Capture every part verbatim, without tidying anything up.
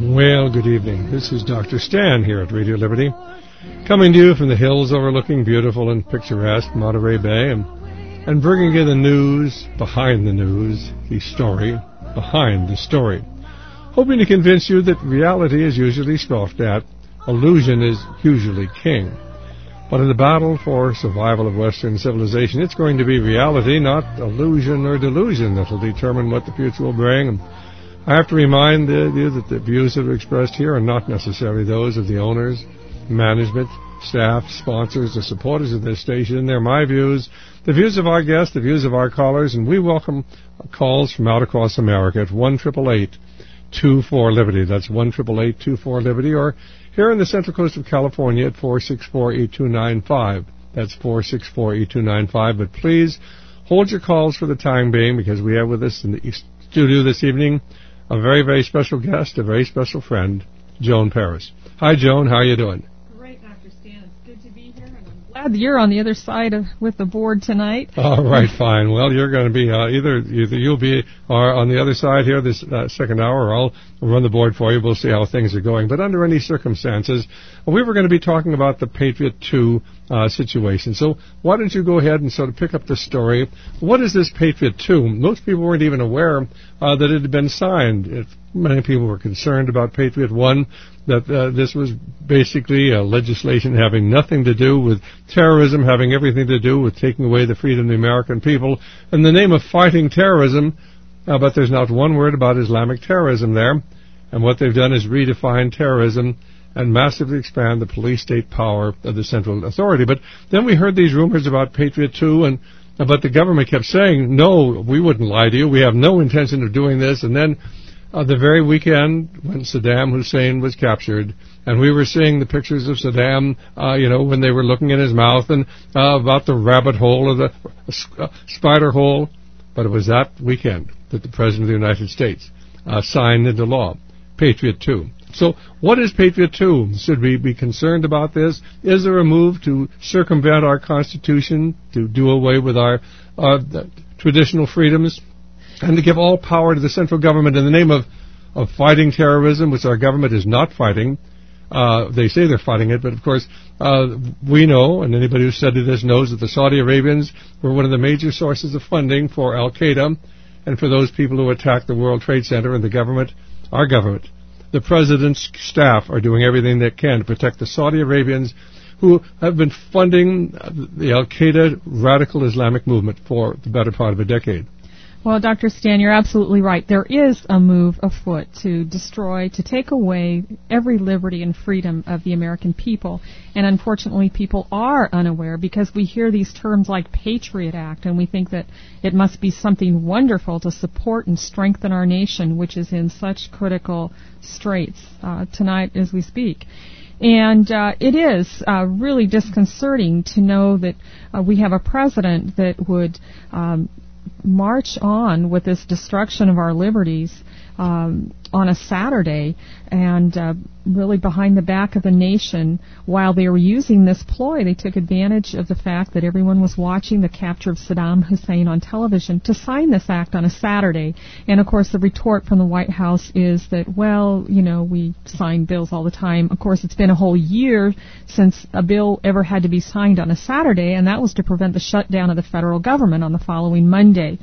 Well, good evening. This is Doctor Stan here at Radio Liberty, coming to you from the hills overlooking beautiful and picturesque Monterey Bay, and, and bringing you the news behind the news, the story behind the story, hoping to convince you that reality is usually scoffed at, illusion is usually king. But in the battle for survival of Western civilization, it's going to be reality, not illusion or delusion, that will determine what the future will bring. And I have to remind you that the views that are expressed here are not necessarily those of the owners, management, staff, sponsors, or supporters of this station. They're my views, the views of our guests, the views of our callers, and we welcome calls from out across America at one eight eight eight, two four, Liberty. That's one eight eight eight, two four, Liberty, or here in the Central Coast of California at four six four, eight two nine five. That's four six four, eight two nine five. But please hold your calls for the time being, because we have with us in the studio this evening a very, very special guest, a very special friend, Joan Paris. Hi, Joan. How are you doing? Great, Doctor Stan. It's good to be here, and I'm glad that you're on the other side of, with the board tonight. All right, fine. Well, you're going to be uh, either either you'll be uh, on the other side here this uh, second hour, or I'll run the board for you. We'll see how things are going. But under any circumstances, we were going to be talking about the Patriot two uh, situation. So why don't you go ahead and sort of pick up the story? What is this Patriot two? Most people weren't even aware uh, that it had been signed. It, many people were concerned about Patriot one, that uh, this was basically a legislation having nothing to do with terrorism, having everything to do with taking away the freedom of the American people in the name of fighting terrorism. Uh, but there's not one word about Islamic terrorism there. And what they've done is redefine terrorism and massively expand the police state power of the central authority. But then we heard these rumors about Patriot two, and but the government kept saying, no, we wouldn't lie to you. We have no intention of doing this. And then uh, the very weekend when Saddam Hussein was captured, and we were seeing the pictures of Saddam, uh, you know, when they were looking in his mouth, and uh, about the rabbit hole or the uh, spider hole. But it was that weekend that the President of the United States uh, signed into law Patriot two. So what is Patriot two? Should we be concerned about this? Is there a move to circumvent our Constitution, to do away with our uh, traditional freedoms, and to give all power to the central government in the name of, of fighting terrorism, which our government is not fighting? Uh, they say they're fighting it, but of course uh, we know, and anybody who studied this knows, that the Saudi Arabians were one of the major sources of funding for Al-Qaeda and for those people who attacked the World Trade Center. And the government, our government, the President's staff are doing everything they can to protect the Saudi Arabians, who have been funding the Al-Qaeda radical Islamic movement for the better part of a decade. Well, Doctor Stan, you're absolutely right. There is a move afoot to destroy, to take away every liberty and freedom of the American people. And unfortunately, people are unaware, because we hear these terms like Patriot Act, and we think that it must be something wonderful to support and strengthen our nation, which is in such critical straits uh, tonight as we speak. And uh, it is uh, really disconcerting to know that uh, we have a president that would um, march on with this destruction of our liberties um, on a Saturday, and uh, really behind the back of the nation. While they were using this ploy, they took advantage of the fact that everyone was watching the capture of Saddam Hussein on television to sign this act on a Saturday. And of course the retort from the White House is that, well, you know, we sign bills all the time. Of course, it's been a whole year since a bill ever had to be signed on a Saturday, and that was to prevent the shutdown of the federal government on the following Monday.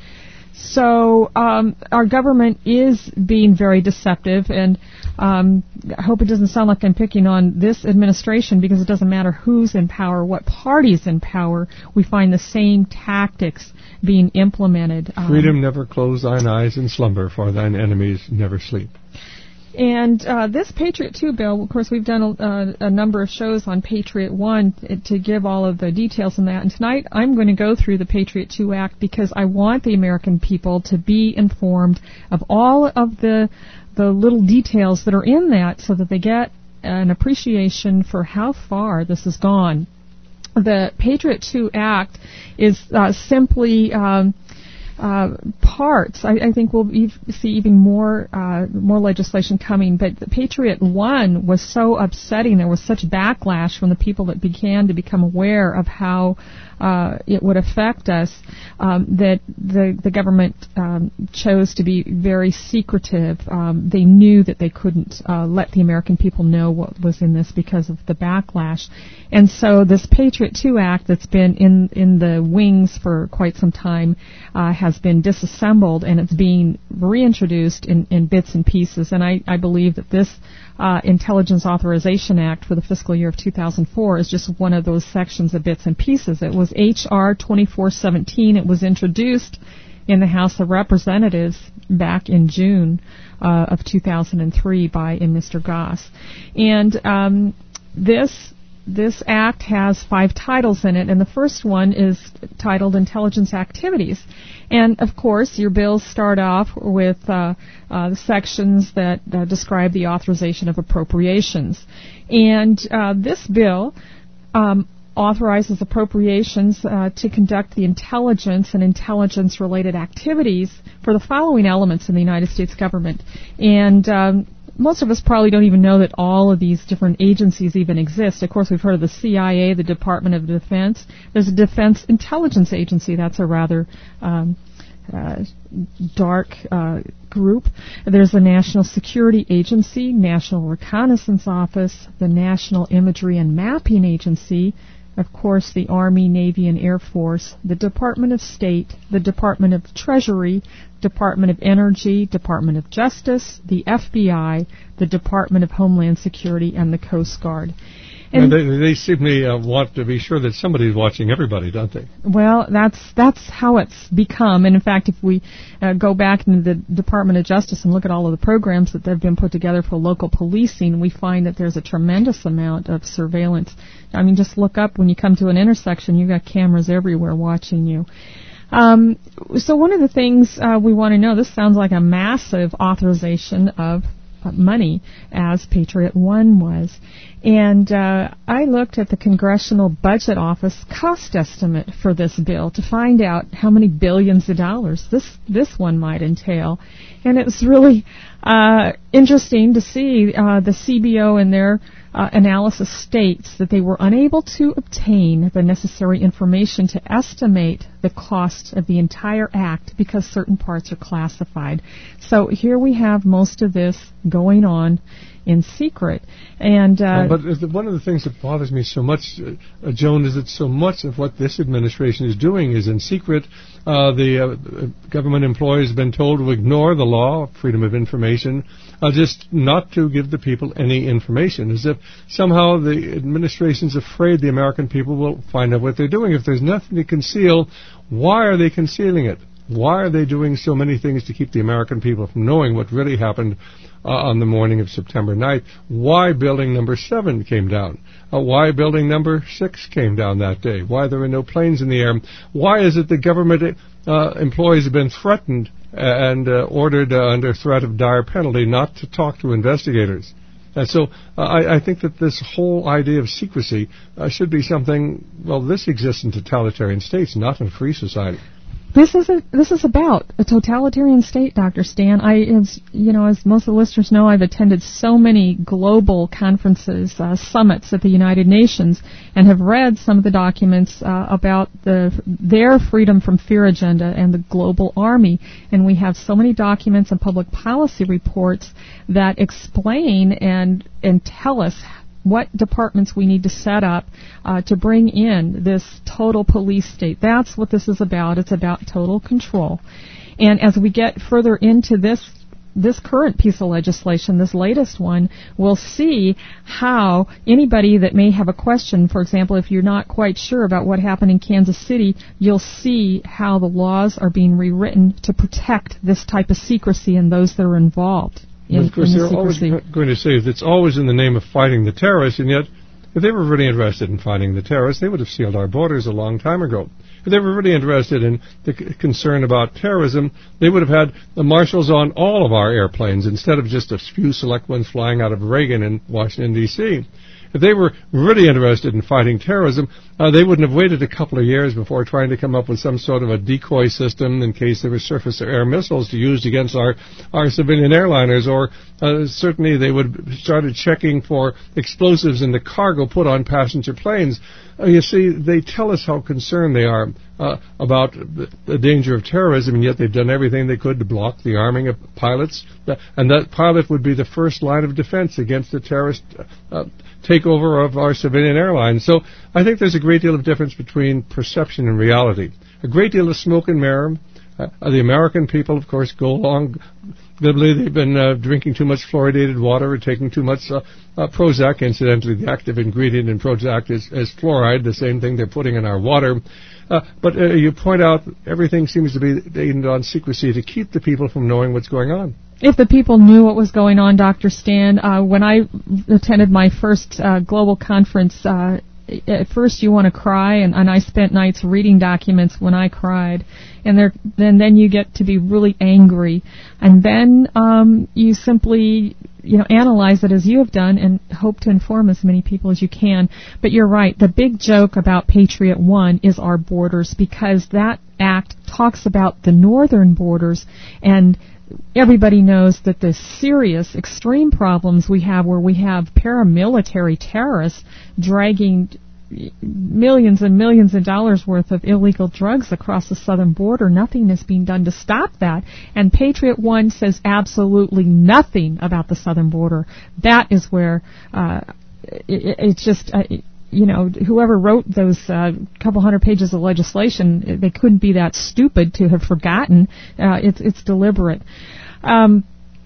So um, our government is being very deceptive, and um, I hope it doesn't sound like I'm picking on this administration, because it doesn't matter who's in power, what party's in power, we find the same tactics being implemented. Um, Freedom never close thine eyes in slumber, for thine enemies never sleep. And uh, this Patriot two bill, of course, we've done a, a number of shows on Patriot one to, to give all of the details on that. And tonight I'm going to go through the Patriot two Act, because I want the American people to be informed of all of the the little details that are in that, so that they get an appreciation for how far this has gone. The Patriot two Act is uh, simply... Um, uh, parts. I, I think we'll ev- see even more uh, more legislation coming. But the Patriot One was so upsetting. There was such backlash from the people that began to become aware of how uh, it would affect us um, that the the government um, chose to be very secretive. Um, they knew that they couldn't uh, let the American people know what was in this because of the backlash. And so this Patriot Two Act that's been in, in the wings for quite some time uh, has been disassembled, and it's being reintroduced in, in bits and pieces. And I, I believe that this uh, Intelligence Authorization Act for the fiscal year of two thousand four is just one of those sections of bits and pieces. It was H R twenty-four seventeen. It was introduced in the House of Representatives back in June uh, of two thousand three by uh, Mister Goss. And um, this this act has five titles in it, and the first one is titled Intelligence Activities. And, of course, your bills start off with uh, uh, the sections that uh, describe the authorization of appropriations. And uh, this bill um, authorizes appropriations uh, to conduct the intelligence and intelligence-related activities for the following elements in the United States government. And um, most of us probably don't even know that all of these different agencies even exist. Of course, we've heard of the C I A, the Department of Defense. There's a Defense Intelligence Agency. That's a rather um, uh, dark uh, group. There's the National Security Agency, National Reconnaissance Office, the National Imagery and Mapping Agency, of course, the Army, Navy, and Air Force, the Department of State, the Department of Treasury, Department of Energy, Department of Justice, the F B I, the Department of Homeland Security, and the Coast Guard. And, and they, they simply uh, want to be sure that somebody's watching everybody, don't they? Well, that's that's how it's become. And in fact, if we uh, go back into the Department of Justice and look at all of the programs that have been put together for local policing, we find that there's a tremendous amount of surveillance. I mean, just look up when you come to an intersection, you've got cameras everywhere watching you. Um, so one of the things uh, we want to know, this sounds like a massive authorization of uh, money, as Patriot One was. And uh, I looked at the Congressional Budget Office cost estimate for this bill to find out how many billions of dollars this this one might entail. And it was really uh, interesting to see uh, the C B O in their uh, analysis states that they were unable to obtain the necessary information to estimate the cost of the entire act because certain parts are classified. So here we have most of this going on in secret. And uh, uh, but one of the things that bothers me so much, uh, Joan, is that so much of what this administration is doing is in secret. Uh, the uh, government employees have been told to ignore the law, freedom of information, uh, just not to give the people any information, as if somehow the administration's afraid the American people will find out what they're doing. If there's nothing to conceal, why are they concealing it? Why are they doing so many things to keep the American people from knowing what really happened uh, on the morning of September ninth? Why building number seven came down? Uh, why building number six came down that day? Why there were no planes in the air? Why is it the government uh, employees have been threatened and uh, ordered uh, under threat of dire penalty not to talk to investigators? And so uh, I, I think that this whole idea of secrecy uh, should be something, well, this exists in totalitarian states, not in a free society. This is a, this is about a totalitarian state, Doctor Stan. I, as you know, as most of the listeners know, I've attended so many global conferences, uh, summits at the United Nations, and have read some of the documents uh, about the their freedom from fear agenda and the global army. And we have so many documents and public policy reports that explain and and tell us what departments we need to set up uh, to bring in this total police state. That's what this is about. It's about total control. And as we get further into this this current piece of legislation, this latest one, we'll see how anybody that may have a question, for example, if you're not quite sure about what happened in Kansas City, you'll see how the laws are being rewritten to protect this type of secrecy and those that are involved. In, of course, the they're always going to say that it's always in the name of fighting the terrorists, and yet, if they were really interested in fighting the terrorists, they would have sealed our borders a long time ago. If they were really interested in the c- concern about terrorism, they would have had the marshals on all of our airplanes instead of just a few select ones flying out of Reagan in Washington, D C If they were really interested in fighting terrorism, uh, they wouldn't have waited a couple of years before trying to come up with some sort of a decoy system in case there were surface or air missiles to use against our, our civilian airliners, or uh, certainly they would have started checking for explosives in the cargo put on passenger planes. Uh, you see, they tell us how concerned they are uh, about the, the danger of terrorism, and yet they've done everything they could to block the arming of pilots, uh, and that pilot would be the first line of defense against the terrorist uh, takeover of our civilian airlines. So I think there's a great deal of difference between perception and reality. A great deal of smoke and mirror. Uh, the American people, of course, go along glibly. They've been uh, drinking too much fluoridated water or taking too much uh, uh, Prozac. Incidentally, the active ingredient in Prozac is, is fluoride, the same thing they're putting in our water. Uh, but uh, you point out everything seems to be aimed on secrecy to keep the people from knowing what's going on. If the people knew what was going on, Doctor Stan, uh, when I attended my first uh, global conference, uh, at first you want to cry, and, and I spent nights reading documents when I cried, and there, then then you get to be really angry, and then um, you simply you know analyze it as you have done and hope to inform as many people as you can. But you're right, the big joke about Patriot One is our borders, because that act talks about the northern borders, and everybody knows that the serious, extreme problems we have where we have paramilitary terrorists dragging millions and millions of dollars worth of illegal drugs across the southern border, nothing is being done to stop that. And Patriot One says absolutely nothing about the southern border. That is where uh, it, it's just... Uh, you know, whoever wrote those uh, couple hundred pages of legislation, they couldn't be that stupid to have forgotten. Uh, it's, it's deliberate. Um,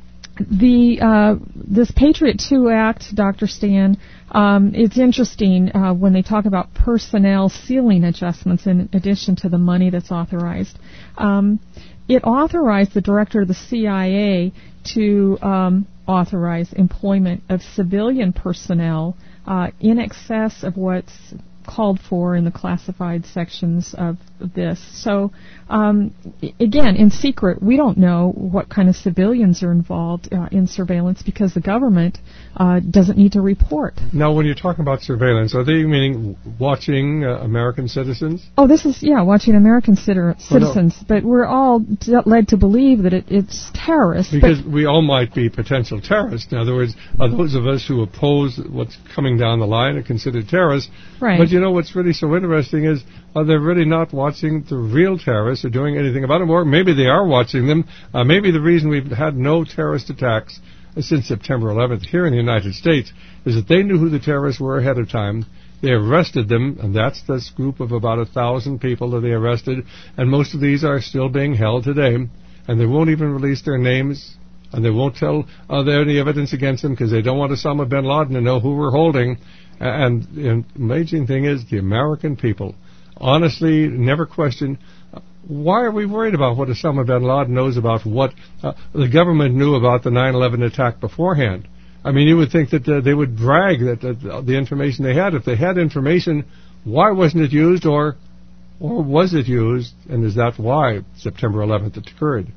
the uh, this Patriot Two Act, Doctor Stan, um, it's interesting uh, when they talk about personnel ceiling adjustments in addition to the money that's authorized. Um, it authorized the director of the C I A to um, authorize employment of civilian personnel Uh, in excess of what's called for in the classified sections of this. So, um, I- again, in secret, we don't know what kind of civilians are involved uh, in surveillance because the government uh, doesn't need to report. Now, when you're talking about surveillance, are they meaning watching uh, American citizens? Oh, this is, yeah, watching American citi- citizens, well, no. but we're all d- led to believe that it, it's terrorists. Because we all might be potential terrorists. In other words, are those of us who oppose what's coming down the line are considered terrorists. Right. But you know what's really so interesting is uh, they're really not watching the real terrorists or doing anything about them, or maybe they are watching them. Uh, maybe the reason we've had no terrorist attacks since September eleventh here in the United States is that they knew who the terrorists were ahead of time. They arrested them, and that's this group of about a thousand people that they arrested, and most of these are still being held today, and they won't even release their names, and they won't tell uh, there any evidence against them because they don't want Osama bin Laden to know who we're holding. And the amazing thing is the American people honestly never question, uh, why are we worried about what Osama bin Laden knows about what uh, the government knew about the nine eleven attack beforehand? I mean, you would think that uh, they would brag that uh, the information they had. If they had information, why wasn't it used, or or was it used, and is that why September eleventh occurred?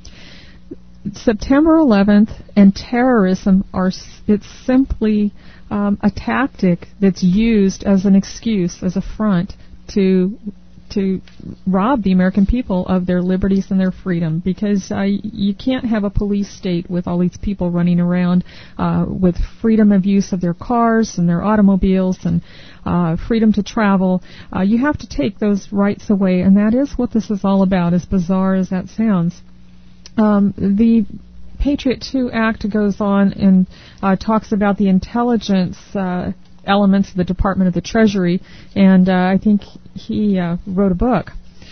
September eleventh and terrorism are, it's simply um, a tactic that's used as an excuse, as a front to to rob the American people of their liberties and their freedom, because uh, you can't have a police state with all these people running around uh, with freedom of use of their cars and their automobiles and uh, freedom to travel. Uh, you have to take those rights away, and that is what this is all about, as bizarre as that sounds. Um, the Patriot Two Act goes on and uh, talks about the intelligence uh, elements of the Department of the Treasury, and uh, I think he uh, wrote a book.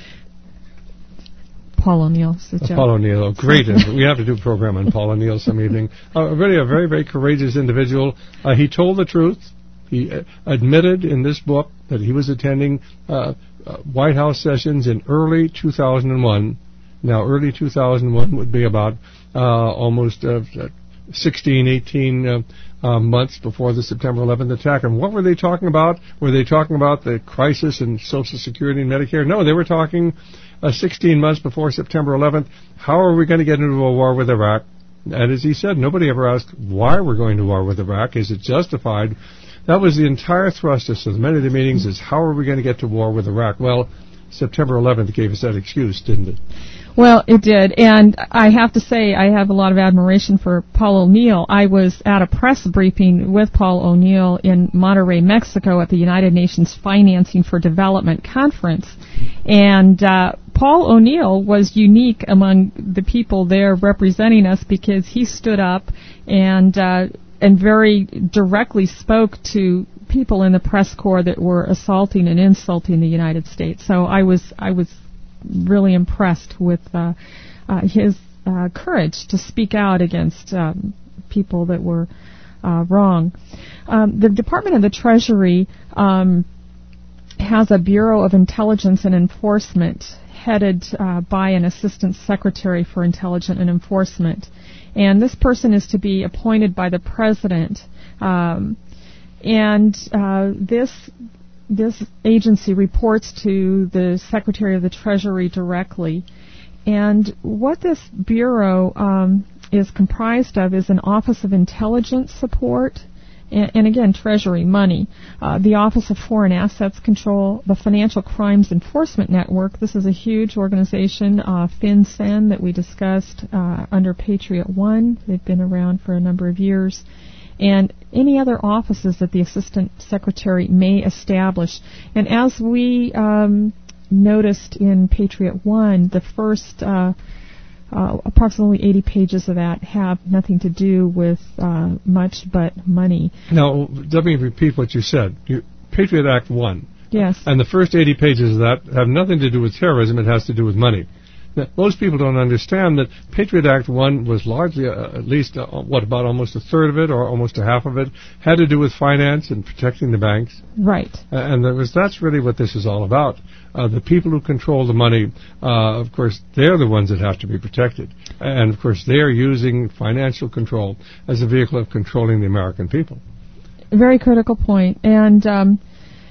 Paul O'Neill. Uh, Paul O'Neill, oh, great. We have to do a program on Paul O'Neill some evening. Uh, really a very, very courageous individual. Uh, he told the truth. He uh, admitted in this book that he was attending uh, uh, White House sessions in early two thousand one. Now, early two thousand one would be about uh, almost uh, sixteen, eighteen uh, uh, months before the September eleventh attack. And what were they talking about? Were they talking about the crisis in Social Security and Medicare? No, they were talking uh, sixteen months before September eleventh. How are we going to get into a war with Iraq? And as he said, nobody ever asked why we're going to war with Iraq. Is it justified? That was the entire thrust of so many of the meetings, is how are we going to get to war with Iraq? Well, September eleventh gave us that excuse, didn't it? Well, it did, and I have to say I have a lot of admiration for Paul O'Neill. I was at a press briefing with Paul O'Neill in Monterrey, Mexico at the United Nations Financing for Development Conference, and uh, Paul O'Neill was unique among the people there representing us because he stood up and uh, and very directly spoke to people in the press corps that were assaulting and insulting the United States. So I was I was really impressed with uh, uh, his uh, courage to speak out against um, people that were uh, wrong. Um, the Department of the Treasury um, has a Bureau of Intelligence and Enforcement headed uh, by an Assistant Secretary for Intelligence and Enforcement. And this person is to be appointed by the President. Um, and uh, this This agency reports to the Secretary of the Treasury directly. And what this bureau um, is comprised of is an Office of Intelligence Support, and, and again, Treasury, money, uh, the Office of Foreign Assets Control, the Financial Crimes Enforcement Network. This is a huge organization, uh, FinCEN, that we discussed uh, under Patriot One. They've been around for a number of years. And any other offices that the Assistant Secretary may establish. And as we um, noticed in Patriot One, the first uh, uh, approximately eighty pages of that have nothing to do with uh, much but money. Now, let me repeat what you said. You, Patriot Act One. Yes. And the first eighty pages of that have nothing to do with terrorism. It has to do with money. Now, most people don't understand that Patriot Act One was largely, uh, at least, uh, what, about almost a third of it or almost a half of it, had to do with finance and protecting the banks. Right. Uh, and there was, that's really what this is all about. Uh, the people who control the money, uh, of course, they're the ones that have to be protected. And, of course, they're using financial control as a vehicle of controlling the American people. Very critical point. And um,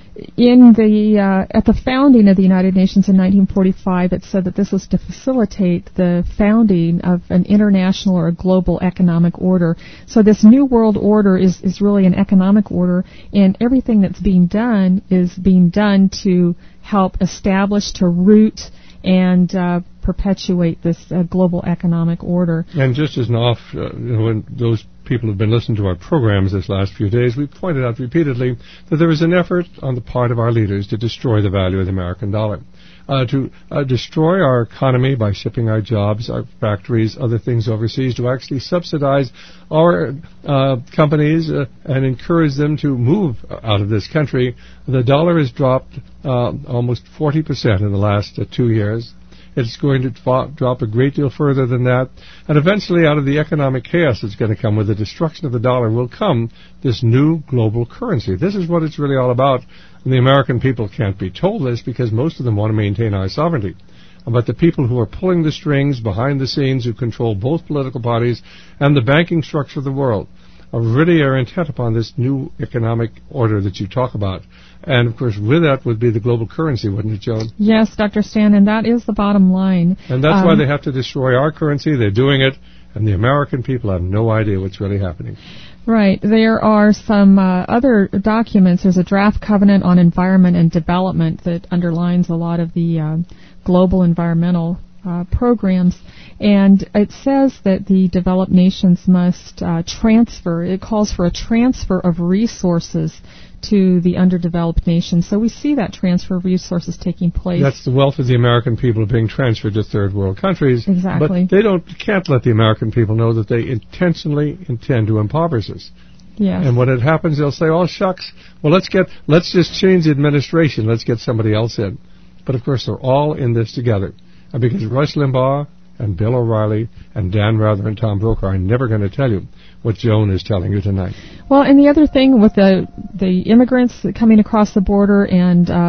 in the uh, at the founding of the United Nations in nineteen forty-five, it said that this was to facilitate the founding of an international or a global economic order. So this new world order is, is really an economic order, and everything that's being done is being done to help establish, to root, and uh, perpetuate this uh, global economic order. And just as an off, uh, you know, when those people who have been listening to our programs this last few days, we've pointed out repeatedly that there is an effort on the part of our leaders to destroy the value of the American dollar, uh, to uh, destroy our economy by shipping our jobs, our factories, other things overseas, to actually subsidize our uh, companies uh, and encourage them to move out of this country. The dollar has dropped uh, almost forty percent in the last uh, two years. It's going to fa- drop a great deal further than that. And eventually, out of the economic chaos that's going to come with the destruction of the dollar will come this new global currency. This is what it's really all about. And the American people can't be told this because most of them want to maintain our sovereignty. But the people who are pulling the strings behind the scenes, who control both political parties and the banking structure of the world, are really are intent upon this new economic order that you talk about. And, of course, with that would be the global currency, wouldn't it, Joan? Yes, Doctor Stan, and that is the bottom line. And that's um, why they have to destroy our currency. They're doing it, and the American people have no idea what's really happening. Right. There are some uh, other documents. There's a draft covenant on environment and development that underlines a lot of the uh, global environmental uh, programs. And it says that the developed nations must uh, transfer, it calls for a transfer of resources to the underdeveloped nations. So we see that transfer of resources taking place. That's the wealth of the American people being transferred to third world countries. Exactly. But they don't can't let the American people know that they intentionally intend to impoverish us. Yes. And when it happens, they'll say, "Oh shucks, well let's get let's just change the administration. Let's get somebody else in." But of course, they're all in this together, and because Rush Limbaugh and Bill O'Reilly and Dan Rather and Tom Brokaw are never going to tell you what Joan is telling you tonight. Well, and the other thing with the the immigrants coming across the border and uh,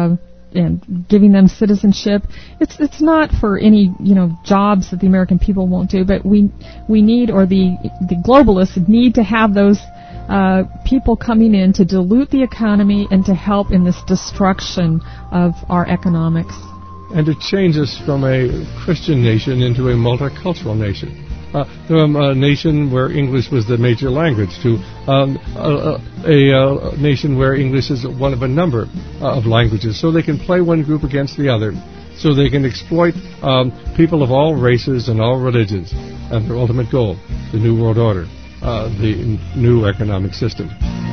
and giving them citizenship. It's it's not for any, you know, jobs that the American people won't do, but we we need, or the the globalists need to have those uh, people coming in to dilute the economy and to help in this destruction of our economics. And to change us from a Christian nation into a multicultural nation. Uh, from a nation where English was the major language to um, a, a, a nation where English is one of a number uh, of languages, so they can play one group against the other, so they can exploit um, people of all races and all religions, and their ultimate goal, the New World Order, uh, the n- new economic system.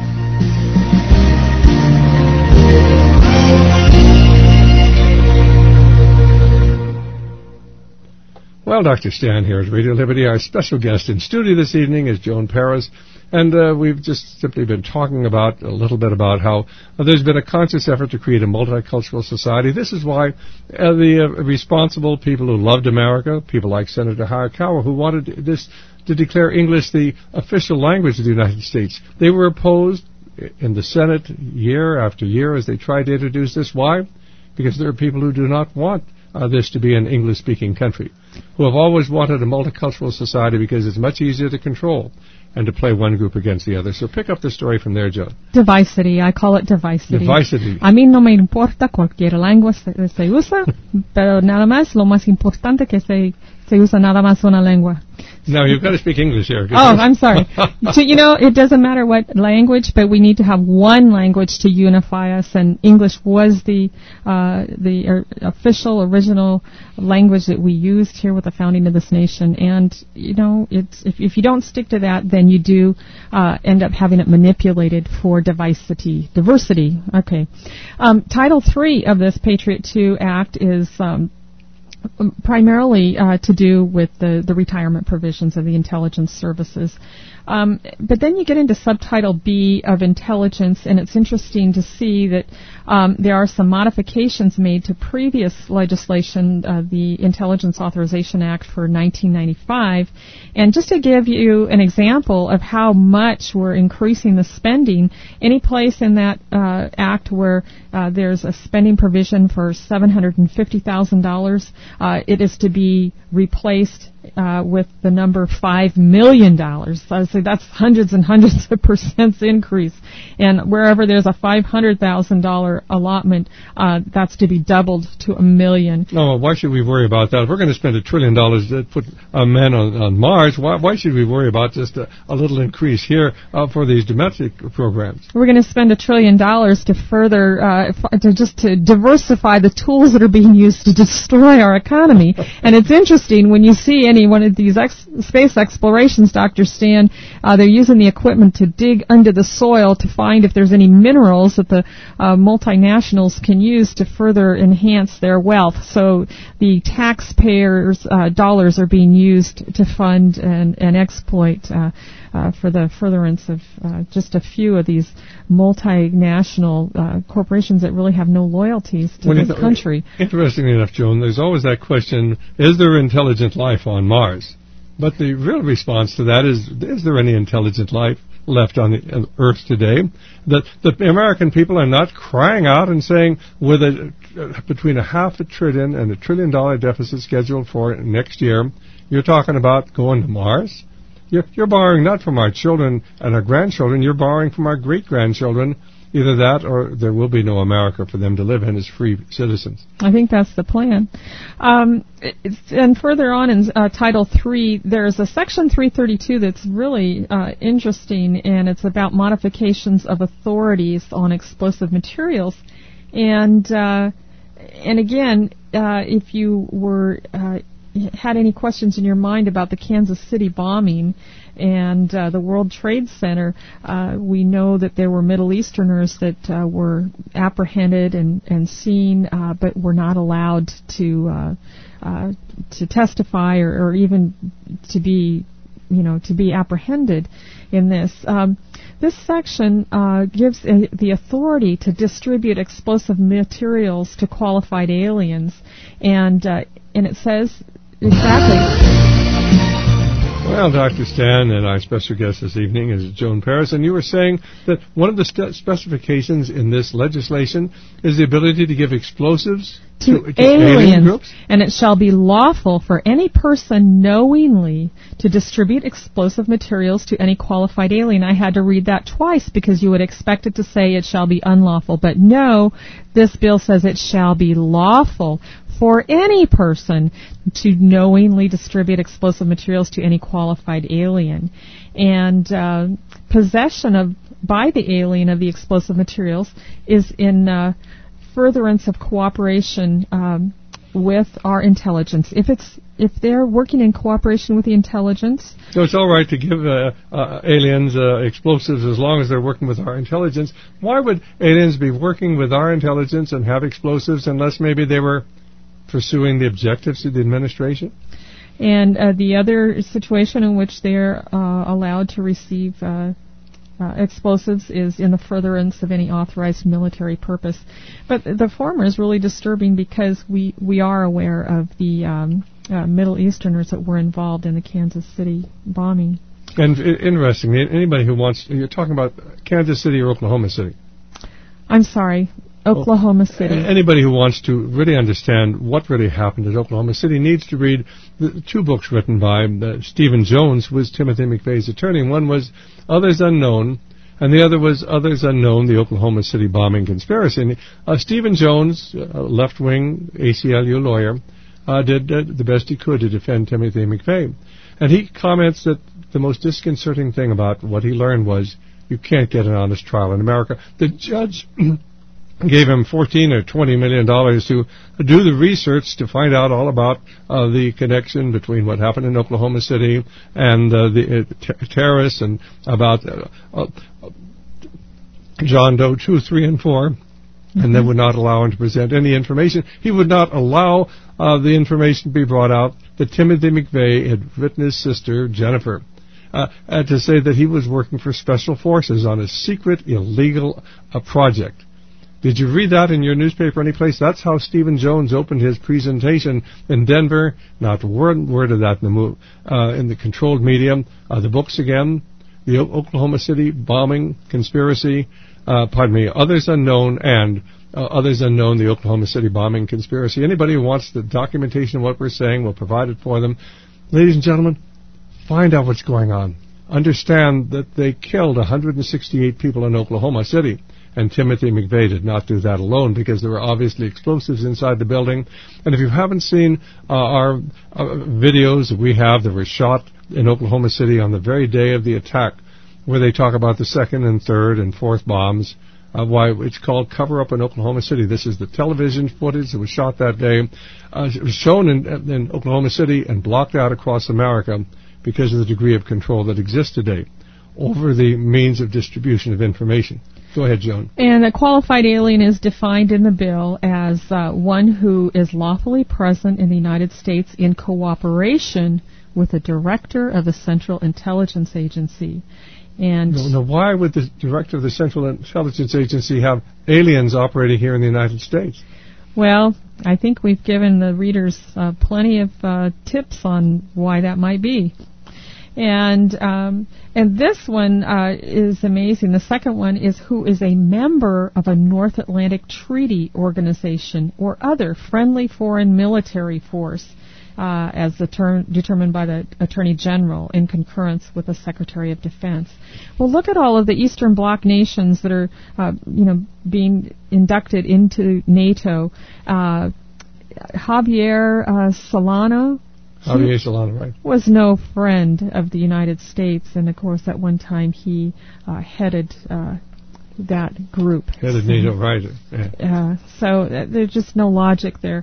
Well, Doctor Stan here at Radio Liberty. Our special guest in studio this evening is Joan Paris, and uh, we've just simply been talking about a little bit about how uh, there's been a conscious effort to create a multicultural society. This is why uh, the uh, responsible people who loved America, people like Senator Hayakawa, who wanted this to declare English the official language of the United States, they were opposed in the Senate year after year as they tried to introduce this. Why? Because there are people who do not want Uh, this to be an English-speaking country, who have always wanted a multicultural society because it's much easier to control and to play one group against the other. So pick up the story from there, Joe. Divicity. I call it divicity. Divicity. A mí no me importa cualquier lengua se, se usa, pero nada más, lo más importante que se, se usa nada más una lengua. No, you've got to speak English here. Oh, I'm sorry. So, you know, it doesn't matter what language, but we need to have one language to unify us, and English was the uh, the er, official, original language that we used here with the founding of this nation. And, you know, it's if, if you don't stick to that, then you do uh, end up having it manipulated for divicity, diversity. Okay. Um, Title three of this Patriot two Act is Um, primarily uh, to do with the, the retirement provisions of the intelligence services. Um, but then you get into subtitle B of intelligence, and it's interesting to see that um, there are some modifications made to previous legislation, uh, the Intelligence Authorization Act for nineteen ninety-five. And just to give you an example of how much we're increasing the spending, any place in that uh, act where uh, there's a spending provision for seven hundred fifty thousand dollars, uh, it is to be replaced uh, with the number five million dollars. So that's hundreds and hundreds of percents increase. And wherever there's a five hundred thousand dollars allotment, uh, that's to be doubled to a million. No, why should we worry about that? If we're going to spend a trillion dollars to put uh, men on, on Mars, why, why should we worry about just a, a little increase here uh, for these domestic programs? We're going to spend a trillion dollars to further, uh, f- to just to diversify the tools that are being used to destroy our economy. And it's interesting when you see any one of these ex- space explorations, Doctor Stan, uh, they're using the equipment to dig under the soil to find if there's any minerals that the uh, multinationals can use to further enhance their wealth. So the taxpayers' uh, dollars are being used to fund and, and exploit uh, uh, for the furtherance of uh, just a few of these multinational uh, corporations that really have no loyalties to When this country. Interestingly enough, Joan, there's always that question, is there intelligent life on Mars? But the real response to that is, is there any intelligent life left on the on Earth today? The, the American people are not crying out and saying, with a, uh, between a half a trillion and a trillion dollar deficit scheduled for next year, you're talking about going to Mars? You're, you're borrowing not from our children and our grandchildren, you're borrowing from our great-grandchildren. Either that or there will be no America for them to live in as free citizens. I think that's the plan. Um, it's, and further on in uh, Title three, there's a Section three thirty-two that's really uh, interesting, and it's about modifications of authorities on explosive materials. And uh, and again, uh, if you were uh, had any questions in your mind about the Kansas City bombing and uh, the World Trade Center, uh, we know that there were Middle Easterners that uh, were apprehended and, and seen, uh, but were not allowed to uh, uh, to testify or, or even to be, you know, to be apprehended in this. Um, this section uh, gives a, the authority to distribute explosive materials to qualified aliens, and uh, and it says exactly. Well, Doctor Stan and our special guest this evening is Joan Paris, and you were saying that one of the st- specifications in this legislation is the ability to give explosives to, to, to aliens, alien groups? And it shall be lawful for any person knowingly to distribute explosive materials to any qualified alien. I had to read that twice because you would expect it to say it shall be unlawful, but no, this bill says it shall be lawful for any person to knowingly distribute explosive materials to any qualified alien. And uh, possession of by the alien of the explosive materials is in uh, furtherance of cooperation um, with our intelligence. If it's if they're working in cooperation with the intelligence. So it's all right to give uh, uh, aliens uh, explosives as long as they're working with our intelligence. Why would aliens be working with our intelligence and have explosives unless maybe they were pursuing the objectives of the administration? And uh, the other situation in which they're uh, allowed to receive uh, uh, explosives is in the furtherance of any authorized military purpose. But the former is really disturbing because we, we are aware of the um, uh, Middle Easterners that were involved in the Kansas City bombing. And uh, interesting, anybody who wants, you're talking about Kansas City or Oklahoma City? I'm sorry. Oklahoma City. Anybody who wants to really understand what really happened at Oklahoma City needs to read the two books written by uh, Stephen Jones, who was Timothy McVeigh's attorney. One was Others Unknown, and the other was Others Unknown, the Oklahoma City Bombing Conspiracy. And, uh, Stephen Jones, a left-wing A C L U lawyer, uh, did uh, the best he could to defend Timothy McVeigh. And he comments that the most disconcerting thing about what he learned was you can't get an honest trial in America. The judge gave him fourteen or twenty million dollars to do the research to find out all about uh, the connection between what happened in Oklahoma City and uh, the uh, t- terrorists, and about uh, uh, John Doe two, three, and four, mm-hmm. and they would not allow him to present any information. He would not allow uh, the information to be brought out that Timothy McVeigh had written his sister Jennifer. Uh, uh, to say that he was working for special forces on a secret, illegal uh, project. Did you read that in your newspaper anyplace? That's how Stephen Jones opened his presentation in Denver. Not one word of that in the, move, uh, in the controlled media. Uh, the books again, the o- Oklahoma City bombing conspiracy, uh, pardon me, Others Unknown, and uh, Others Unknown, the Oklahoma City bombing conspiracy. Anybody who wants the documentation of what we're saying, we'll provide it for them. Ladies and gentlemen, find out what's going on. Understand that they killed one hundred sixty-eight people in Oklahoma City. And Timothy McVeigh did not do that alone because there were obviously explosives inside the building. And if you haven't seen uh, our uh, videos that we have that were shot in Oklahoma City on the very day of the attack, where they talk about the second and third and fourth bombs, uh, why it's called Cover Up in Oklahoma City. This is the television footage that was shot that day. Uh, it was shown in, in Oklahoma City and blocked out across America because of the degree of control that exists today over the means of distribution of information. Go ahead, Joan. And a qualified alien is defined in the bill as uh, one who is lawfully present in the United States in cooperation with the director of the Central Intelligence Agency. And now, now, why would the director of the Central Intelligence Agency have aliens operating here in the United States? Well, I think we've given the readers uh, plenty of uh, tips on why that might be. And um, and this one uh, is amazing. The second one is who is a member of a North Atlantic Treaty Organization or other friendly foreign military force, uh, as the term determined by the Attorney General in concurrence with the Secretary of Defense. Well, look at all of the Eastern Bloc nations that are, uh, you know, being inducted into NATO. Uh, Javier uh, Solana. Javier Solana, right. Was no friend of the United States, and of course at one time he uh, headed uh, that group. Headed so, NATO, right. Yeah. Uh, so uh, there's just no logic there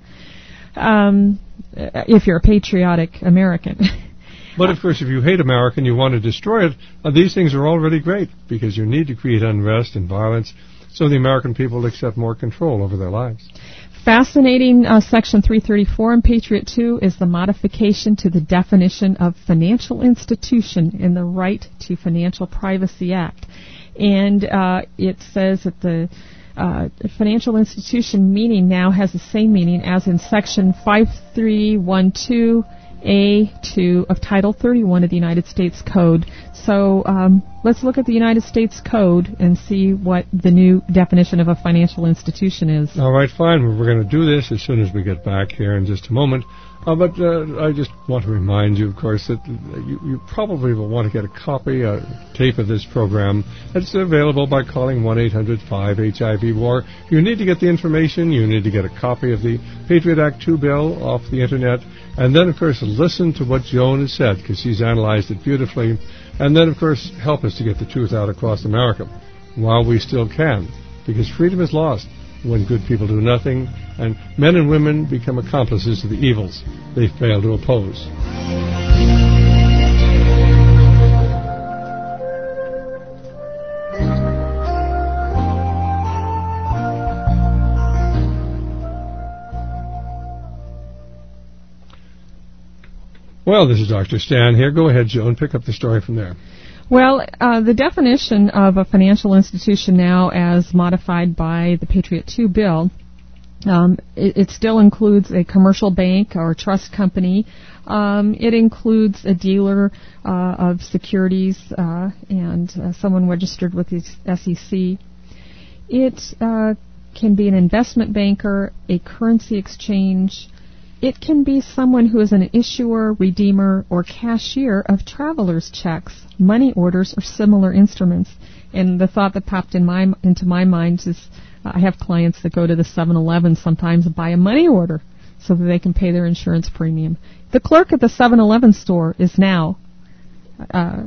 um, if you're a patriotic American. But of course, if you hate America and you want to destroy it, uh, these things are already great because you need to create unrest and violence so the American people accept more control over their lives. Fascinating uh, Section three thirty-four in Patriot two is the modification to the definition of financial institution in the Right to Financial Privacy Act. And uh, it says that the uh, financial institution meaning now has the same meaning as in Section five three one two A two of Title thirty-one of the United States Code. So um, let's look at the United States Code and see what the new definition of a financial institution is. All right, fine. We're going to do this as soon as we get back here in just a moment. Uh, but uh, I just want to remind you, of course, that you, you probably will want to get a copy, a tape of this program. It's available by calling one eight hundred five H I V war. If you need to get the information, you need to get a copy of the Patriot Act two bill off the Internet. And then, of course, listen to what Joan has said, because she's analyzed it beautifully. And then, of course, help us to get the truth out across America while we still can, because freedom is lost when good people do nothing, and men and women become accomplices of the evils they fail to oppose. Well, this is Doctor Stan here. Go ahead, Joan. Pick up the story from there. Well, uh, the definition of a financial institution now, as modified by the Patriot two bill, um, it, it still includes a commercial bank or trust company. Um, it includes a dealer uh, of securities uh, and uh, someone registered with the S E C. It uh, can be an investment banker, a currency exchange. It can be someone who is an issuer, redeemer, or cashier of traveler's checks, money orders, or similar instruments. And the thought that popped in my, into my mind is uh, I have clients that go to the seven eleven sometimes and buy a money order so that they can pay their insurance premium. The clerk at the seven eleven store is now uh,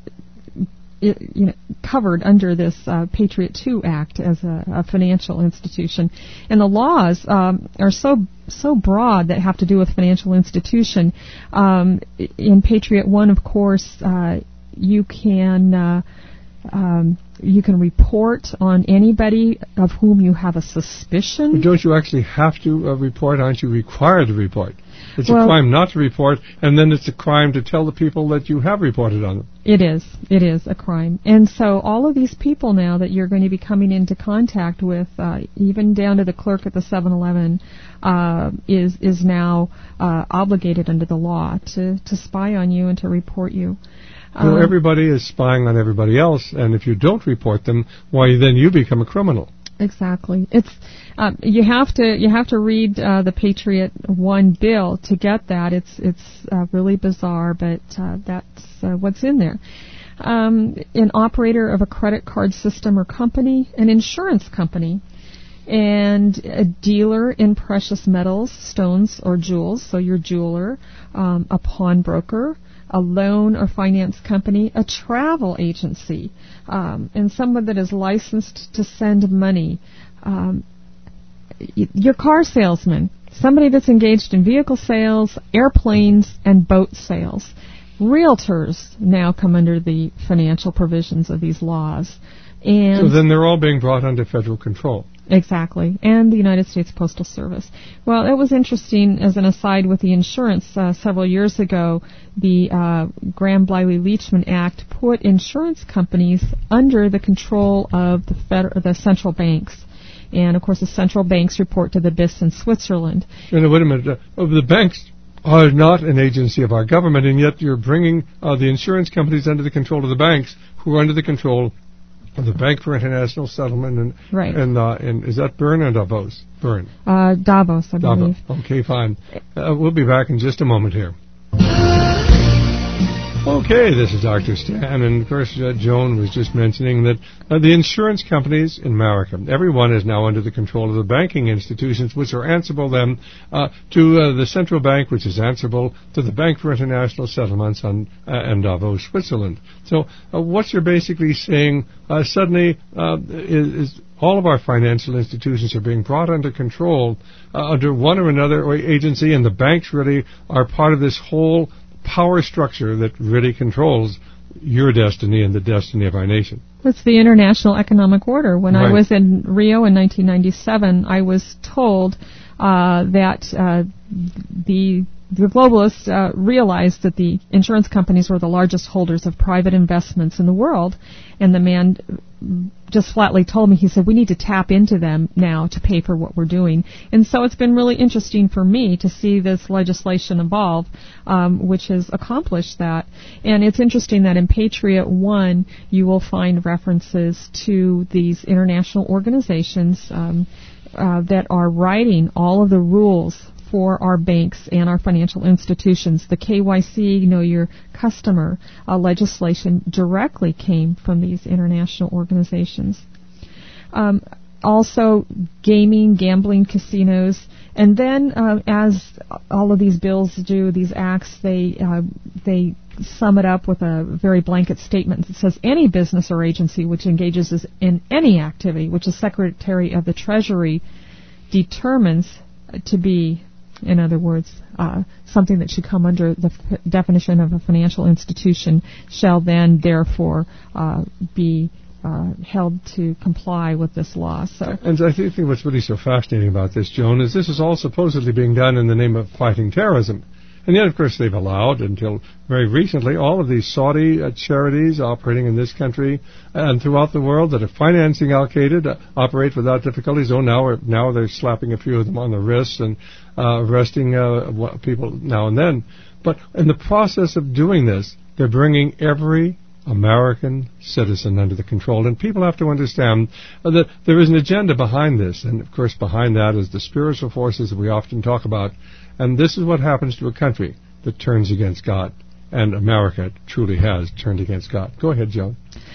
It, you know, covered under this uh, Patriot two Act as a, a financial institution. And the laws um, are so so broad that have to do with financial institution. Um, in Patriot one, of course, uh, you can uh, um, you can report on anybody of whom you have a suspicion. But don't you actually have to uh, report? Aren't you required to report? It's well, a crime not to report, and then it's a crime to tell the people that you have reported on them. It is. It is a crime. And so all of these people now that you're going to be coming into contact with, uh, even down to the clerk at the seven eleven, uh, is is now uh, obligated under the law to, to spy on you and to report you. Well, Um, everybody is spying on everybody else, and if you don't report them, why, then you become a criminal. Exactly. It's um, you have to you have to read uh, the Patriot one bill to get that. It's it's uh, really bizarre, but uh, that's uh, what's in there. Um, an operator of a credit card system or company, an insurance company, and a dealer in precious metals, stones, or jewels. So your jeweler, um, a pawnbroker, a loan or finance company, a travel agency, um, and someone that is licensed to send money, um, y- your car salesman, somebody that's engaged in vehicle sales, airplanes, and boat sales. Realtors now come under the financial provisions of these laws. And So then they're all being brought under federal control. Exactly, and the United States Postal Service. Well, it was interesting, as an aside, with the insurance uh, several years ago, the uh, Graham-Bliley-Leachman Act put insurance companies under the control of the, feder- the central banks. And, of course, the central banks report to the B I S in Switzerland. And wait a minute, uh, the banks are not an agency of our government, and yet you're bringing uh, the insurance companies under the control of the banks, who are under the control of the Bank for International Settlement, and right. and, uh, and is that Bern or Davos? Bern. Uh, Davos, I Davos. believe. Okay, fine. Uh, we'll be back in just a moment here. Okay, this is Doctor Stan, and of course uh, Joan was just mentioning that uh, the insurance companies in America, everyone is now under the control of the banking institutions, which are answerable then uh, to uh, the central bank, which is answerable to the Bank for International Settlements on, uh, and Davos, Switzerland. So uh, what you're basically saying, uh, suddenly uh, is, is all of our financial institutions are being brought under control uh, under one or another agency, and the banks really are part of this whole power structure that really controls your destiny and the destiny of our nation. It's the international economic order. When Right. I was in Rio in nineteen ninety-seven, I was told uh, that uh, the the globalists uh, realized that the insurance companies were the largest holders of private investments in the world, and the man just flatly told me, he said, we need to tap into them now to pay for what we're doing. And so it's been really interesting for me to see this legislation evolve, um, which has accomplished that. And it's interesting that in Patriot One, you will find references to these international organizations um, uh, that are writing all of the rules for our banks and our financial institutions. The K Y C, Know Your Customer uh, legislation directly came from these international organizations. Um, also, gaming, gambling, casinos, and then uh, as all of these bills do, these acts, they uh, they sum it up with a very blanket statement that says any business or agency which engages in any activity which the Secretary of the Treasury determines to be, in other words, uh, something that should come under the f- definition of a financial institution shall then, therefore, uh, be uh, held to comply with this law. So, and I think what's really so fascinating about this, Joan, is this is all supposedly being done in the name of fighting terrorism. And yet, of course, they've allowed, until very recently, all of these Saudi uh, charities operating in this country and throughout the world that are financing Al-Qaeda to operate without difficulties. Oh, now, are, now they're slapping a few of them on the wrists and uh, arresting uh, people now and then. But in the process of doing this, they're bringing every American citizen under the control. And people have to understand uh, that there is an agenda behind this. And, of course, behind that is the spiritual forces that we often talk about. And this is what happens to a country that turns against God. And America truly has turned against God. Go ahead, Joan.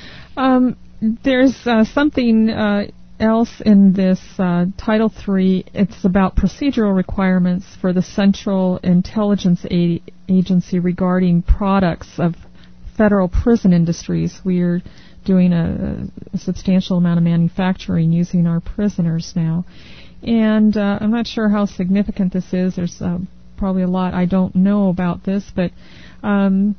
Um, there's uh, something uh, else in this uh, Title three. It's about procedural requirements for the Central Intelligence A- Agency regarding products of federal prison industries. We're doing a, a substantial amount of manufacturing using our prisoners now. And uh, I'm not sure how significant this is. There's uh, probably a lot I don't know about this, but um,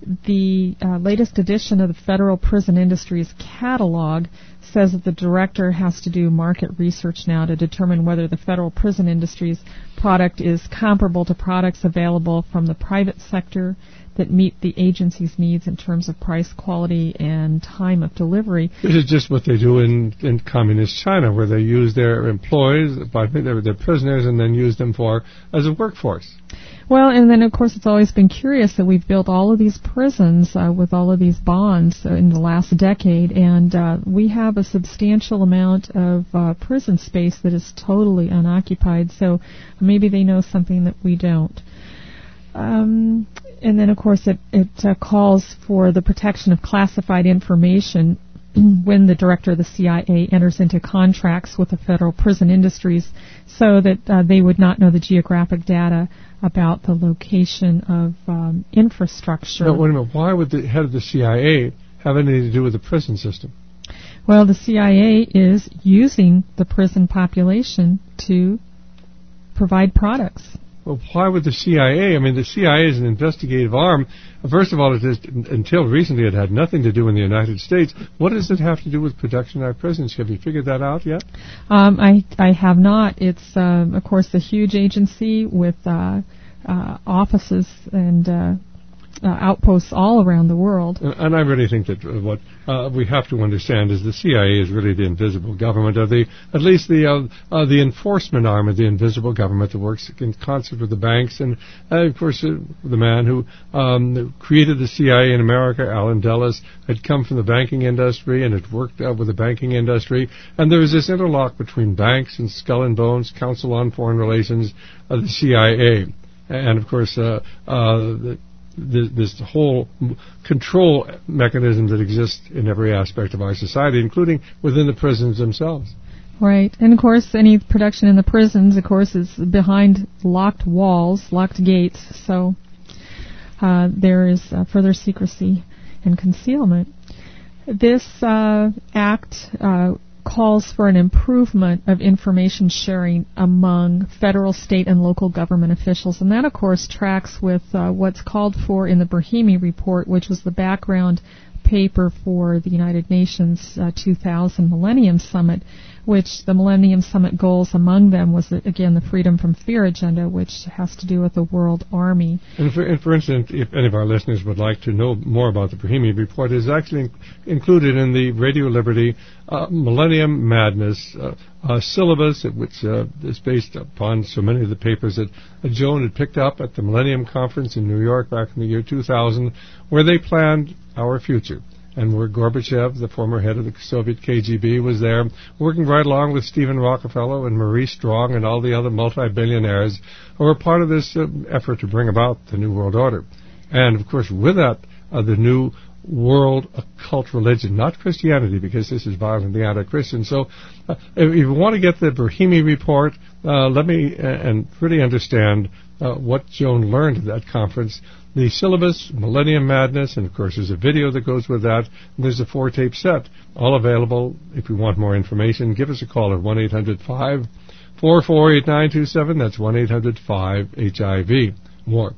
the uh, latest edition of the Federal Prison Industries Catalog says that the director has to do market research now to determine whether the federal prison industry's product is comparable to products available from the private sector that meet the agency's needs in terms of price, quality, and time of delivery. This is just what they do in, in communist China, where they use their employees, their, their prisoners, and then use them for as a workforce. Well, and then, of course, it's always been curious that we've built all of these prisons uh, with all of these bonds uh, in the last decade, and uh, we have a substantial amount of uh, prison space that is totally unoccupied, so maybe they know something that we don't. Um, and then, of course, it, it uh, calls for the protection of classified information when the director of the C I A enters into contracts with the federal prison industries so that uh, they would not know the geographic data about the location of um, infrastructure. No, wait a minute. Why would the head of the C I A have anything to do with the prison system? Well, the C I A is using the prison population to provide products. Well, why would the C I A? I mean, the C I A is an investigative arm. First of all, it is, until recently, it had nothing to do in the United States. What does it have to do with production in our prisons? Have you figured that out yet? Um, I I have not. It's, um, of course, a huge agency with uh, uh, offices and uh, uh, outposts all around the world. And, and I really think that uh, what uh, we have to understand is the C I A is really the invisible government, or the at least the uh, uh, the enforcement arm of the invisible government that works in concert with the banks. And, uh, of course, uh, the man who um, created the C I A in America, Alan Dulles, had come from the banking industry and had worked uh, with the banking industry. And there was this interlock between banks and Skull and Bones, Council on Foreign Relations, uh, the C I A. And, of course, uh, uh, the this whole control mechanism that exists in every aspect of our society, including within the prisons themselves. Right. And, of course, any production in the prisons, of course, is behind locked walls, locked gates, so uh, there is uh, further secrecy and concealment. This uh, act uh, calls for an improvement of information sharing among federal, state, and local government officials. And that, of course, tracks with uh, what's called for in the Brahimi report, which was the background paper for the United Nations uh, two thousand Millennium Summit, which the Millennium Summit goals among them was, again, the Freedom from Fear agenda, which has to do with the World Army. And for, and for instance, if any of our listeners would like to know more about the Brahimi Report, it is actually in, included in the Radio Liberty uh, Millennium Madness uh, uh, syllabus, which uh, is based upon so many of the papers that uh, Joan had picked up at the Millennium Conference in New York back in the year two thousand, where they planned our future. And where Gorbachev, the former head of the Soviet K G B, was there, working right along with Stephen Rockefeller and Maurice Strong and all the other multi-billionaires who were part of this uh, effort to bring about the New World Order. And, of course, with that, uh, the New World Occult Religion, not Christianity, because this is violently anti-Christian. So uh, if you want to get the Brahimi Report, uh, let me uh, and really understand uh, what Joan learned at that conference. The syllabus, Millennium Madness, and of course there's a video that goes with that. And there's a four-tape set, all available. If you want more information, give us a call at one eight hundred five four four eight nine two seven. That's one eight hundred five H I V. More.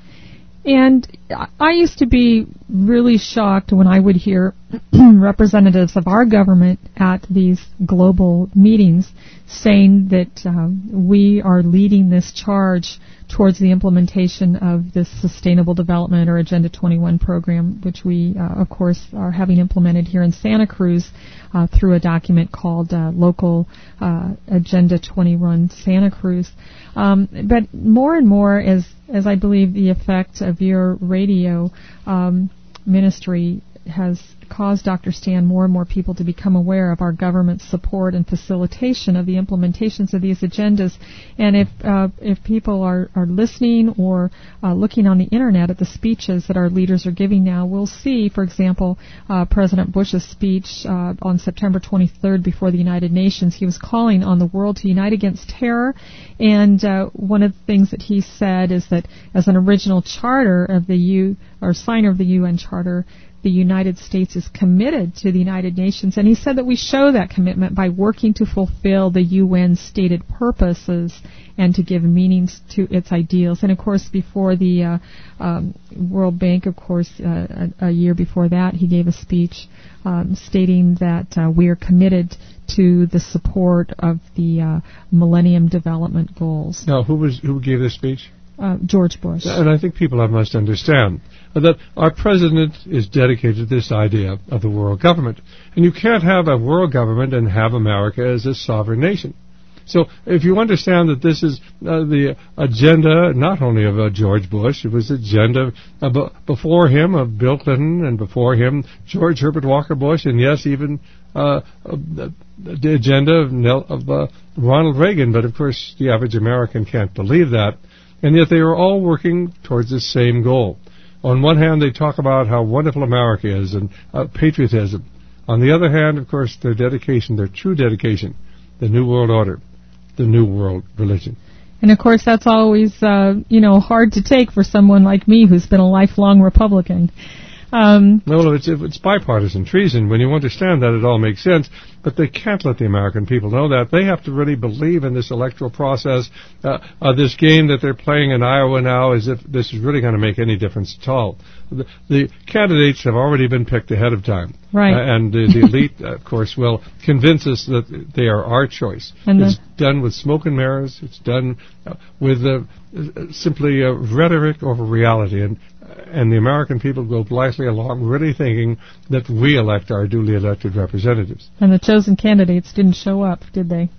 And I used to be really shocked when I would hear representatives of our government at these global meetings saying that um, we are leading this charge towards the implementation of this Sustainable Development or Agenda twenty-one program, which we, uh, of course, are having implemented here in Santa Cruz uh, through a document called uh, Local uh, Agenda twenty-one Santa Cruz. Um, but more and more, as as I believe the effect of your radio um, ministry has caused Doctor Stan more and more people to become aware of our government's support and facilitation of the implementations of these agendas. And if uh, if people are, are listening or uh, looking on the internet at the speeches that our leaders are giving now, we'll see, for example, uh, President Bush's speech uh, on September twenty-third before the United Nations. He was calling on the world to unite against terror. And uh, one of the things that he said is that as an original charter of the U, or signer of the U N Charter, the United States is committed to the United Nations, and he said that we show that commitment by working to fulfill the U N's stated purposes and to give meanings to its ideals. And, of course, before the uh, um, World Bank, of course, uh, a, a year before that, he gave a speech um, stating that uh, we are committed to the support of the uh, Millennium Development Goals. Now, who was who gave this speech? Uh, George Bush. And I think people must understand that our president is dedicated to this idea of the world government. And you can't have a world government and have America as a sovereign nation. So if you understand that this is uh, the agenda not only of uh, George Bush, it was the agenda uh, b- before him of Bill Clinton, and before him George Herbert Walker Bush, and yes, even uh, uh, the agenda of, Nel- of uh, Ronald Reagan. But of course, the average American can't believe that. And yet they are all working towards the same goal. On one hand, they talk about how wonderful America is and uh, patriotism. On the other hand, of course, their dedication, their true dedication, the New World Order, the New World Religion. And, of course, that's always, uh, you know, hard to take for someone like me who's been a lifelong Republican. Um, no, it's, it's bipartisan treason. When you understand that, it all makes sense. But they can't let the American people know that. They have to really believe in this electoral process, uh, uh, this game that they're playing in Iowa now, as if this is really going to make any difference at all. The, the candidates have already been picked ahead of time. Right. Uh, and the, the elite, of course, will convince us that they are our choice. And it's done with smoke and mirrors. It's done uh, with uh, simply uh, rhetoric over reality. And and the American people go blithely along, really thinking that we elect our duly elected representatives. And the chosen candidates didn't show up, did they?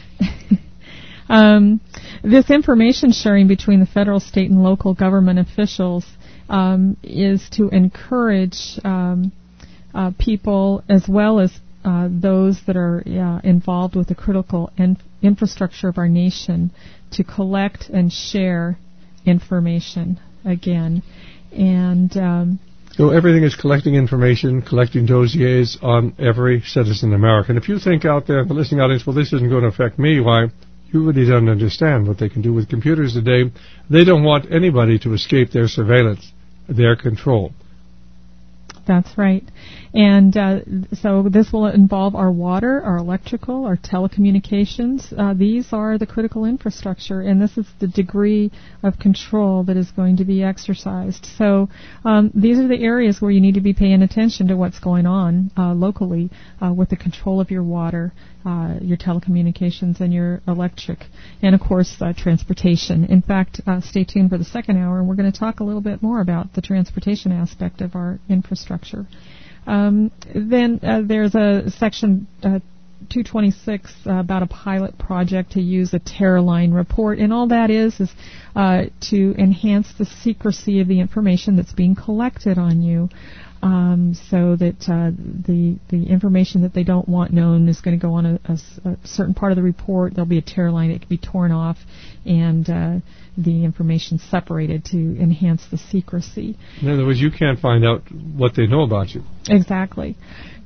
um, this information sharing between the federal, state, and local government officials um, is to encourage um, uh, people as well as uh, those that are uh, involved with the critical in- infrastructure of our nation to collect and share information again. And um, so everything is collecting information, collecting dossiers on every citizen American. If you think out there in the listening audience, well, this isn't going to affect me, why, you really don't understand what they can do with computers today. They don't want anybody to escape their surveillance, their control. That's right. And uh, so this will involve our water, our electrical, our telecommunications. Uh, these are the critical infrastructure, and this is the degree of control that is going to be exercised. So um, these are the areas where you need to be paying attention to what's going on uh, locally uh, with the control of your water, uh, your telecommunications, and your electric, and, of course, uh, transportation. In fact, uh, stay tuned for the second hour, and we're going to talk a little bit more about the transportation aspect of our infrastructure. Um, then uh, there's a section uh, two twenty-six uh, about a pilot project to use a Terraline report, and all that is is uh, to enhance the secrecy of the information that's being collected on you, um, so that uh, the the information that they don't want known is going to go on a, a, a certain part of the report. There'll be a Terraline; it can be torn off, and uh, the information separated to enhance the secrecy. In other words, you can't find out what they know about you. Exactly.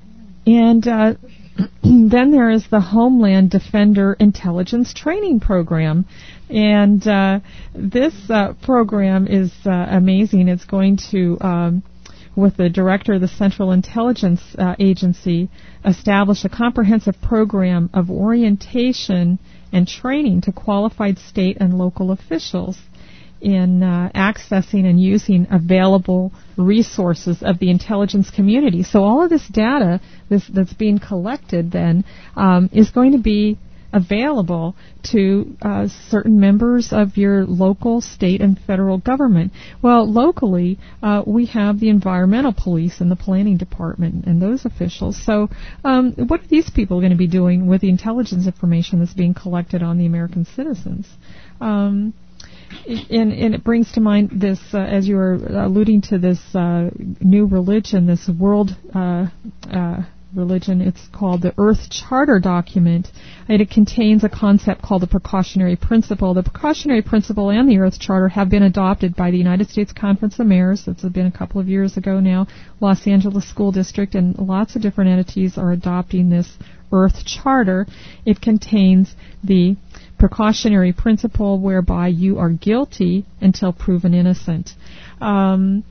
And uh, then there is the Homeland Defender Intelligence Training Program. And uh, this uh, program is uh, amazing. It's going to, um, with the director of the Central Intelligence uh, Agency, establish a comprehensive program of orientation and training to qualified state and local officials in uh, accessing and using available resources of the intelligence community. So all of this data this, that's being collected then um, is going to be available to uh, certain members of your local, state, and federal government. Well, locally, uh, we have the environmental police and the planning department and those officials. So um, what are these people going to be doing with the intelligence information that's being collected on the American citizens? Um, and, and it brings to mind this, uh, as you were alluding to this uh, new religion, this world uh, uh religion. It's called the Earth Charter document, and it contains a concept called the precautionary principle. The precautionary principle and the Earth Charter have been adopted by the United States Conference of Mayors. It's been a couple of years ago now. Los Angeles School District and lots of different entities are adopting this Earth Charter. It contains the precautionary principle whereby you are guilty until proven innocent. Um,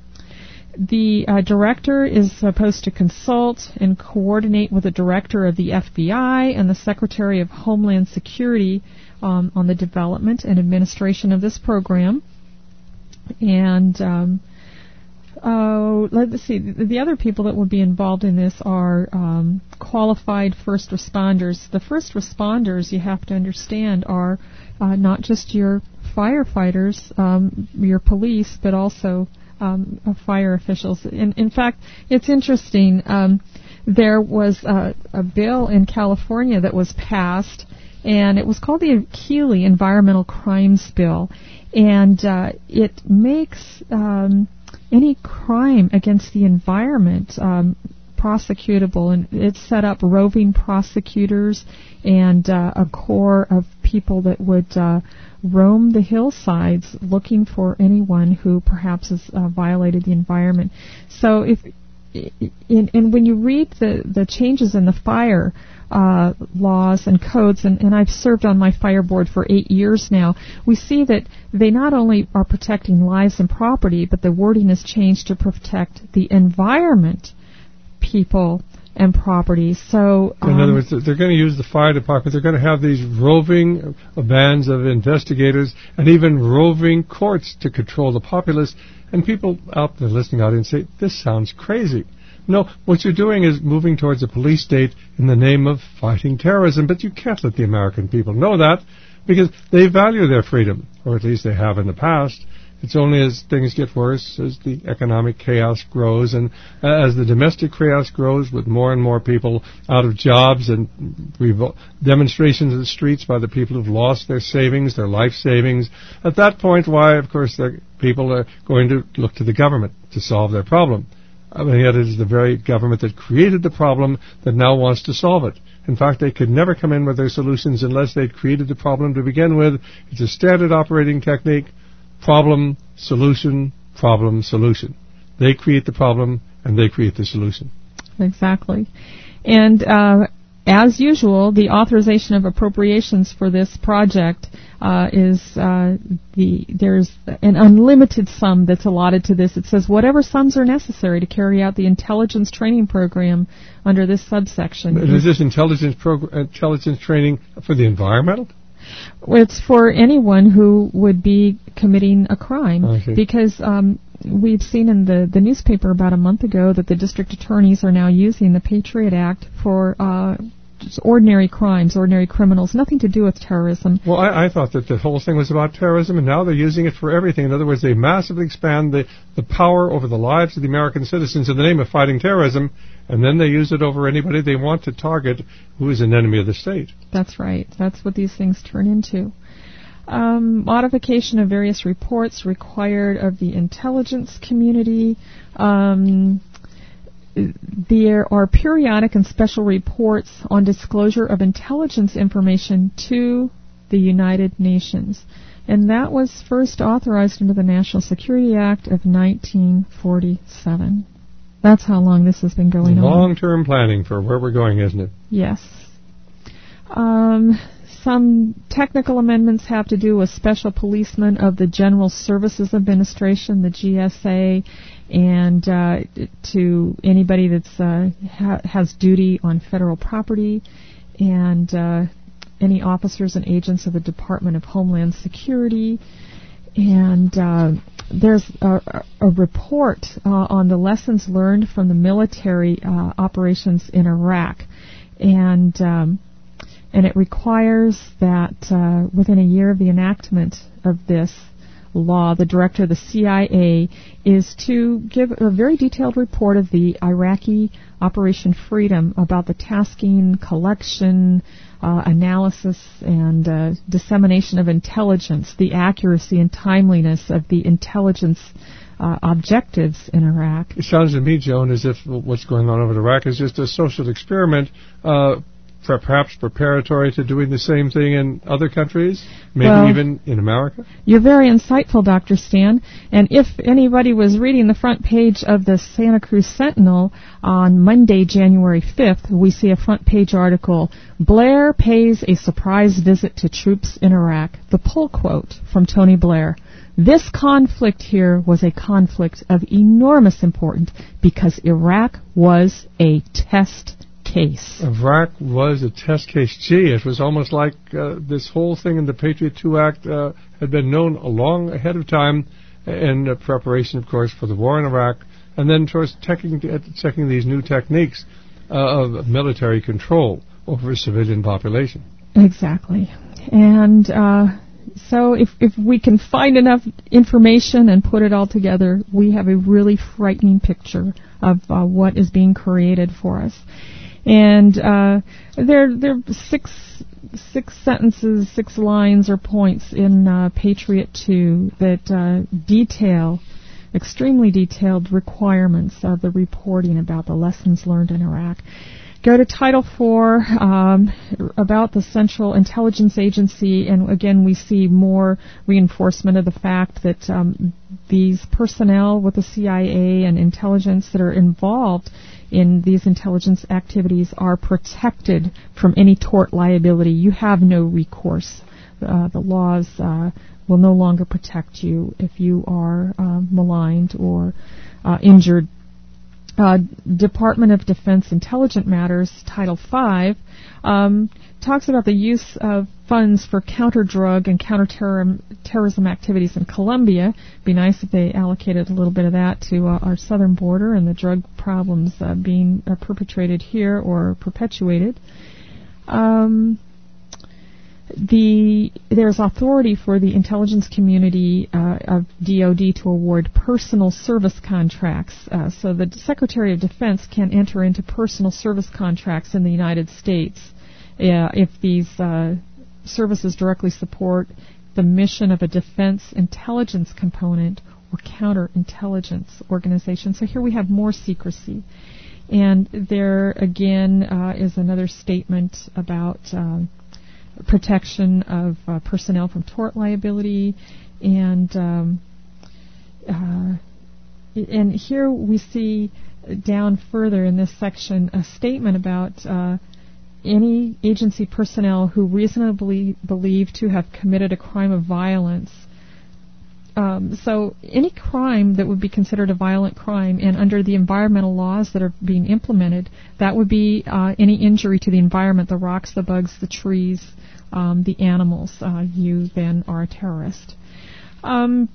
The uh, director is supposed to consult and coordinate with the director of the F B I and the Secretary of Homeland Security um, on the development and administration of this program. And um, uh, let's see, the, the other people that would be involved in this are um, qualified first responders. The first responders, you have to understand, are uh, not just your firefighters, um, your police, but also Um, of fire officials. In, in fact, it's interesting. Um, there was a, a bill in California that was passed, and it was called the Keeley Environmental Crimes Bill, and uh, it makes um, any crime against the environment um, prosecutable, and it set up roving prosecutors and uh, a corps of people that would uh, roam the hillsides looking for anyone who perhaps has uh, violated the environment. So if in, and when you read the, the changes in the fire uh, laws and codes, and, and I've served on my fire board for eight years now, we see that they not only are protecting lives and property, but the wording has changed to protect the environment, people, and property. So, um, in other words, they're going to use the fire department. They're going to have these roving bands of investigators and even roving courts to control the populace. And people out there listening out and say, this sounds crazy. No, what you're doing is moving towards a police state in the name of fighting terrorism. But you can't let the American people know that, because they value their freedom, or at least they have in the past. It's only as things get worse, as the economic chaos grows, and uh, as the domestic chaos grows with more and more people out of jobs and revol- demonstrations in the streets by the people who've lost their savings, their life savings. At that point, why, of course, the people are going to look to the government to solve their problem. I mean, yet it is the very government that created the problem that now wants to solve it. In fact, they could never come in with their solutions unless they'd created the problem to begin with. It's a standard operating technique. Problem, solution, problem, solution. They create the problem, and they create the solution. Exactly. And uh, as usual, the authorization of appropriations for this project uh, is uh, the there's an unlimited sum that's allotted to this. It says whatever sums are necessary to carry out the intelligence training program under this subsection. Is this intelligence prog- intelligence training for the environmental? It's for anyone who would be committing a crime, because um, we've seen in the, the newspaper about a month ago that the district attorneys are now using the Patriot Act for uh, just ordinary crimes, ordinary criminals, nothing to do with terrorism. Well, I, I thought that the whole thing was about terrorism, and now they're using it for everything. In other words, they massively expand the, the power over the lives of the American citizens in the name of fighting terrorism, and then they use it over anybody they want to target who is an enemy of the state. That's right. That's what these things turn into. Um, modification of various reports required of the intelligence community. Um, there are periodic and special reports on disclosure of intelligence information to the United Nations. And that was first authorized under the National Security Act of nineteen forty-seven. That's how long this has been going on. Long-term planning for where we're going, isn't it? Yes. Um, some technical amendments have to do with special policemen of the General Services Administration, the G S A, and uh, to anybody that's uh, ha- has duty on federal property, and uh, any officers and agents of the Department of Homeland Security. And uh, there's a, a report uh, on the lessons learned from the military uh, operations in Iraq. And um, and it requires that uh, within a year of the enactment of this law, the director of the C I A is to give a very detailed report of the Iraqi Operation Freedom about the tasking, collection, uh, analysis, and uh, dissemination of intelligence, the accuracy and timeliness of the intelligence uh, objectives in Iraq. It sounds to me, Joan, as if what's going on over in Iraq is just a social experiment, uh, perhaps preparatory to doing the same thing in other countries, maybe well, even in America? You're very insightful, Doctor Stan. And if anybody was reading the front page of the Santa Cruz Sentinel on Monday, January fifth, we see a front page article, Blair pays a surprise visit to troops in Iraq. The pull quote from Tony Blair. This conflict here was a conflict of enormous importance because Iraq was a test case. Iraq was a test case. Gee, it was almost like uh, this whole thing in the Patriot two Act uh, had been known a long ahead of time in uh, preparation, of course, for the war in Iraq, and then towards checking, checking these new techniques uh, of military control over a civilian population. Exactly. And uh, so if, if we can find enough information and put it all together, we have a really frightening picture of uh, what is being created for us. And uh, there, there are six, six sentences, six lines or points in uh, Patriot two that uh, detail, extremely detailed requirements of the reporting about the lessons learned in Iraq. Go to Title four, um, about the Central Intelligence Agency, and again we see more reinforcement of the fact that um, these personnel with the C I A and intelligence that are involved in these intelligence activities are protected from any tort liability. You have no recourse. Uh, the laws uh, will no longer protect you if you are uh, maligned or uh, injured. Uh, Department of Defense Intelligent Matters, Title five, um, talks about the use of funds for counter-drug and counter-terrorism activities in Colombia. Be nice if they allocated a little bit of that to uh, our southern border and the drug problems uh, being uh, perpetrated here or perpetuated. Um, The there's authority for the intelligence community uh, of D O D to award personal service contracts. Uh, so the Secretary of Defense can enter into personal service contracts in the United States uh, if these uh, services directly support the mission of a defense intelligence component or counterintelligence organization. So here we have more secrecy. And there again uh, is another statement about Uh, protection of uh, personnel from tort liability, and um, uh, and here we see down further in this section a statement about uh, any agency personnel who reasonably believed to have committed a crime of violence. Um, so any crime that would be considered a violent crime, and under the environmental laws that are being implemented, that would be uh, any injury to the environment, the rocks, the bugs, the trees, um, the animals. Uh, you then are a terrorist. Um,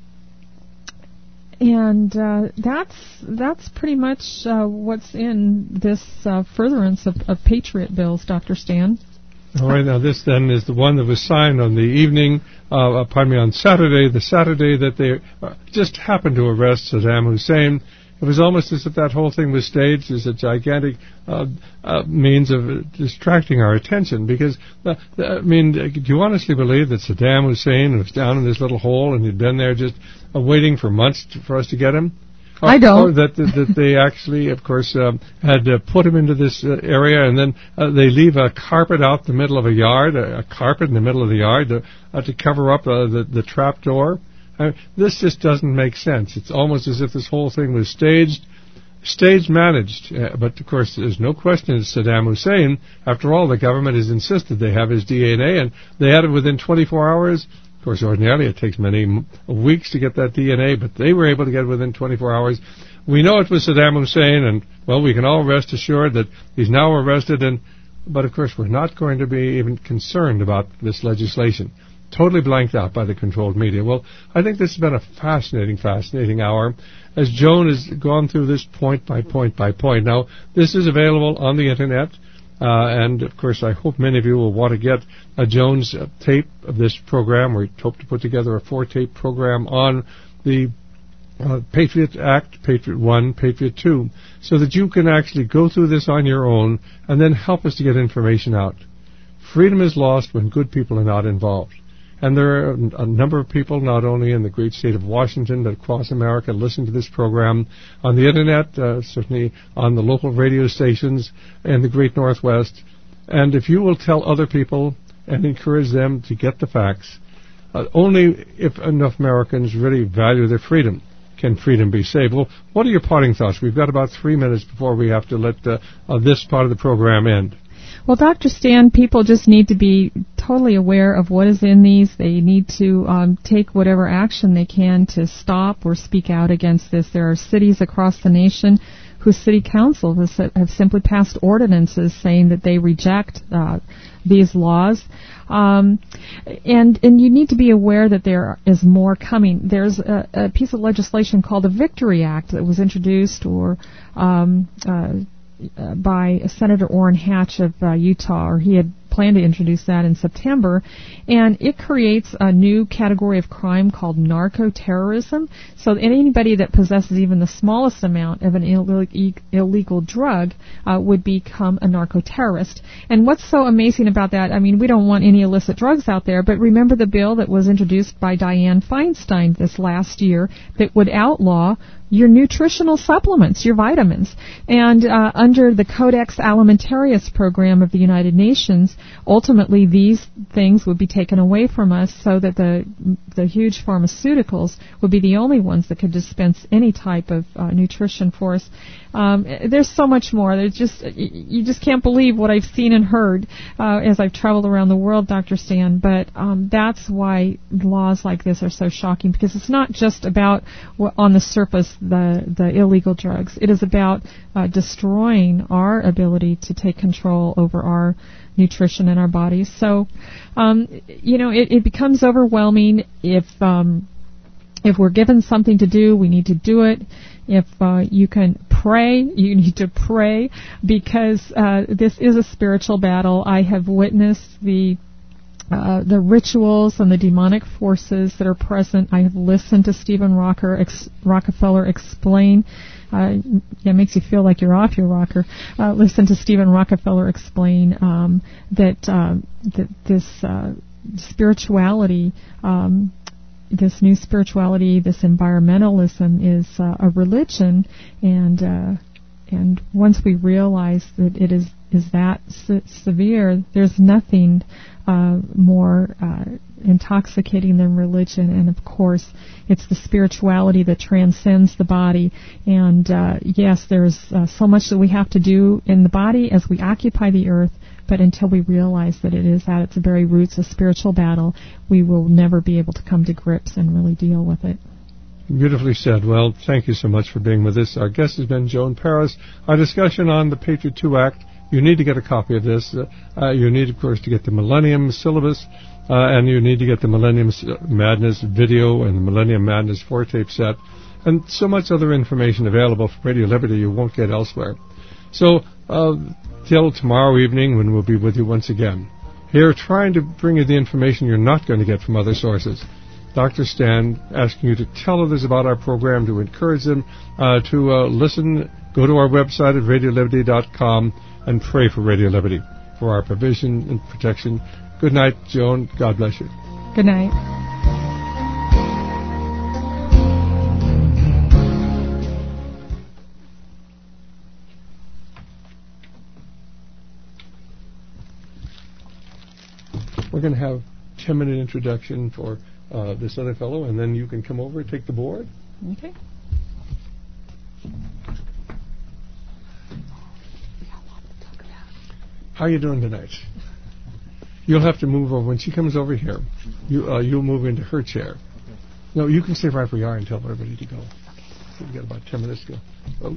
and uh, that's that's pretty much uh, what's in this uh, furtherance of, of Patriot bills, Doctor Stan. All right, now this then is the one that was signed on the evening, uh, pardon me, on Saturday, the Saturday that they uh, just happened to arrest Saddam Hussein. It was almost as if that whole thing was staged as a gigantic uh, uh, means of uh, distracting our attention, because, uh, I mean, do you honestly believe that Saddam Hussein was down in this little hole and he'd been there just uh, waiting for months to, for us to get him? I don't. Or that, that, that they actually, of course, um, had uh, put him into this uh, area, and then uh, they leave a carpet out the middle of a yard, a, a carpet in the middle of the yard to, uh, to cover up uh, the, the trap door. I mean, this just doesn't make sense. It's almost as if this whole thing was staged, stage managed. Uh, but, of course, there's no question it's Saddam Hussein. After all, the government has insisted they have his D N A, and they had it within twenty-four hours. Of course, ordinarily it takes many m- weeks to get that D N A, but they were able to get it within twenty-four hours. We know it was Saddam Hussein, and, well, we can all rest assured that he's now arrested, and but, of course, we're not going to be even concerned about this legislation. Totally blanked out by the controlled media. Well, I think this has been a fascinating, fascinating hour, as Joan has gone through this point by point by point. Now, this is available on the Internet. Uh, and, of course, I hope many of you will want to get a Jones uh, tape of this program. We hope to put together a four-tape program on the uh, Patriot Act, Patriot one, Patriot two, so that you can actually go through this on your own and then help us to get information out. Freedom is lost when good people are not involved. And there are a number of people, not only in the great state of Washington, but across America, listen to this program on the Internet, uh, certainly on the local radio stations in the great Northwest. And if you will tell other people and encourage them to get the facts, uh, only if enough Americans really value their freedom can freedom be saved. Well, what are your parting thoughts? We've got about three minutes before we have to let uh, uh, this part of the program end. Well, Doctor Stan, people just need to be totally aware of what is in these. They need to um, take whatever action they can to stop or speak out against this. There are cities across the nation whose city council has, have simply passed ordinances saying that they reject uh, these laws. Um, and and you need to be aware that there is more coming. There's a, a piece of legislation called the Victory Act that was introduced or um, uh, Uh, by Senator Orrin Hatch of uh, Utah, or he had planned to introduce that in September, and it creates a new category of crime called narco-terrorism. So anybody that possesses even the smallest amount of an Ill- illegal drug uh, would become a narco-terrorist. And what's so amazing about that, I mean, we don't want any illicit drugs out there, but remember the bill that was introduced by Dianne Feinstein this last year that would outlaw your nutritional supplements, your vitamins. And uh, under the Codex Alimentarius program of the United Nations, ultimately these things would be taken away from us so that the the huge pharmaceuticals would be the only ones that could dispense any type of uh, nutrition for us. Um, there's so much more. There's just you just can't believe what I've seen and heard uh, as I've traveled around the world, Doctor Stan. But um, that's why laws like this are so shocking, because it's not just about what, on the surface the the illegal drugs. It is about uh, destroying our ability to take control over our nutrition in our bodies. So, um, you know, it, it becomes overwhelming. If um, if we're given something to do, we need to do it. If uh, you can pray, you need to pray, because uh, this is a spiritual battle. I have witnessed the uh, the rituals and the demonic forces that are present. I have listened to Stephen Rocker, ex- Rockefeller explain. Uh, yeah, it makes you feel like you're off your rocker. Uh, listen to Stephen Rockefeller explain um, that uh, that this uh, spirituality. Um, This new spirituality, this environmentalism, is uh, a religion, and uh, and once we realize that it is is that se- severe, there's nothing uh, more uh, intoxicating than religion. And of course, it's the spirituality that transcends the body. And uh, yes, there's uh, so much that we have to do in the body as we occupy the earth. But until we realize that it is at its very roots a spiritual battle, we will never be able to come to grips and really deal with it. Beautifully said. Well, thank you so much for being with us. Our guest has been Joan Paris. Our discussion on the Patriot two Act. You need to get a copy of this. Uh, uh, you need, of course, to get the Millennium Syllabus, uh, and you need to get the Millennium Madness video and the Millennium Madness four-tape set, and so much other information available from Radio Liberty you won't get elsewhere. So, uh, till tomorrow evening when we'll be with you once again, here trying to bring you the information you're not going to get from other sources. Doctor Stan asking you to tell others about our program, to encourage them uh, to uh, listen. Go to our website at radio liberty dot com and pray for Radio Liberty, for our provision and protection. Good night, Joan. God bless you. Good night. We're going to have a ten-minute introduction for uh, this other fellow, and then you can come over and take the board. Okay. How are you doing tonight? You'll have to move over. When she comes over here, you, uh, you'll move into her chair. Okay. No, you can stay right where you are until we're ready to go. Okay. We've got about ten minutes to go. Okay.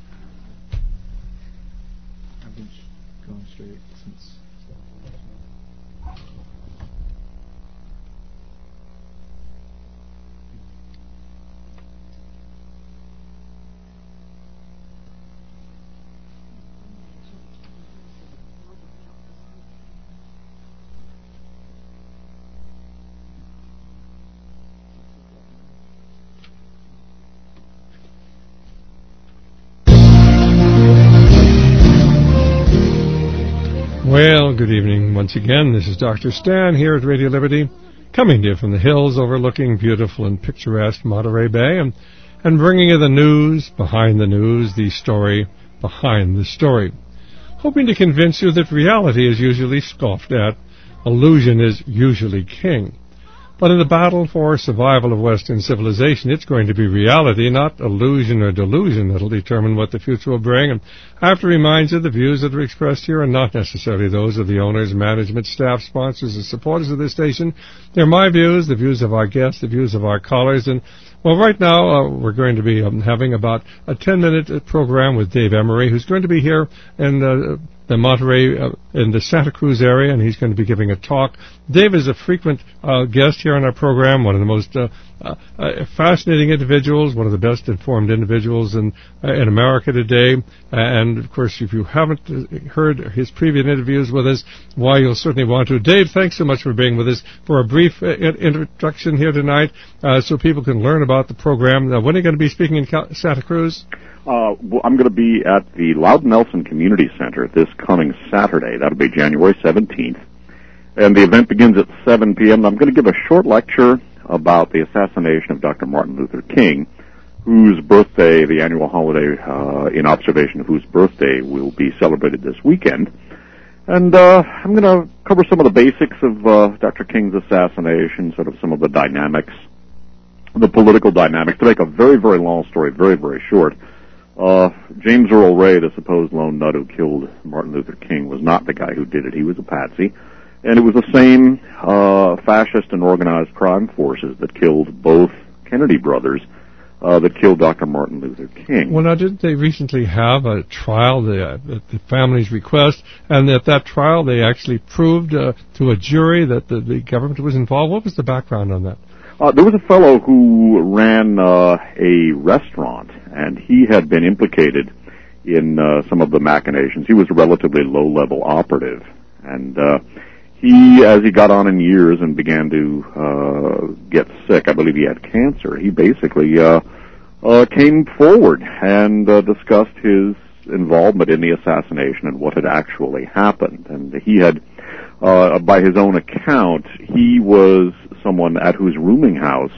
I've been going straight since... Well, good evening once again. This is Doctor Stan here at Radio Liberty, coming to you from the hills overlooking beautiful and picturesque Monterey Bay, and, and bringing you the news behind the news, the story behind the story, hoping to convince you that reality is usually scoffed at, illusion is usually king. But in the battle for survival of Western civilization, it's going to be reality, not illusion or delusion, that will determine what the future will bring. And I have to remind you, the views that are expressed here are not necessarily those of the owners, management, staff, sponsors, and supporters of this station. They're my views, the views of our guests, the views of our callers. And, well, right now uh, we're going to be um, having about a ten-minute program with Dave Emery, who's going to be here in uh, the Monterey, uh, in the Santa Cruz area, and he's going to be giving a talk. Dave is a frequent uh, guest here on our program, one of the most uh, uh, uh, fascinating individuals, one of the best informed individuals in uh, in America today. Uh, and, of course, if you haven't heard his previous interviews with us, why, you'll certainly want to. Dave, thanks so much for being with us for a brief uh, introduction here tonight uh, so people can learn about the program. Uh, when are you going to be speaking in Cal- Santa Cruz? Uh, well, I'm going to be at the Loudon Nelson Community Center this coming Saturday. That'll be January seventeenth. And the event begins at seven p.m. I'm going to give a short lecture about the assassination of Doctor Martin Luther King, whose birthday, the annual holiday uh, in observation of whose birthday will be celebrated this weekend. And uh, I'm going to cover some of the basics of uh, Doctor King's assassination, sort of some of the dynamics, the political dynamics. To make a very, very long story very, very short, Uh, James Earl Ray, the supposed lone nut who killed Martin Luther King, was not the guy who did it. He was a patsy. And it was the same uh, fascist and organized crime forces that killed both Kennedy brothers uh, that killed Doctor Martin Luther King. Well, now, didn't they recently have a trial the, uh, at the family's request, and at that trial they actually proved uh, to a jury that the, the government was involved? What was the background on that? Uh, there was a fellow who ran uh, a restaurant, and he had been implicated in uh, some of the machinations. He was a relatively low-level operative, and uh, he, as he got on in years and began to uh, get sick, I believe he had cancer, he basically uh, uh, came forward and uh, discussed his involvement in the assassination and what had actually happened. And he had, uh, by his own account, he was someone at whose rooming house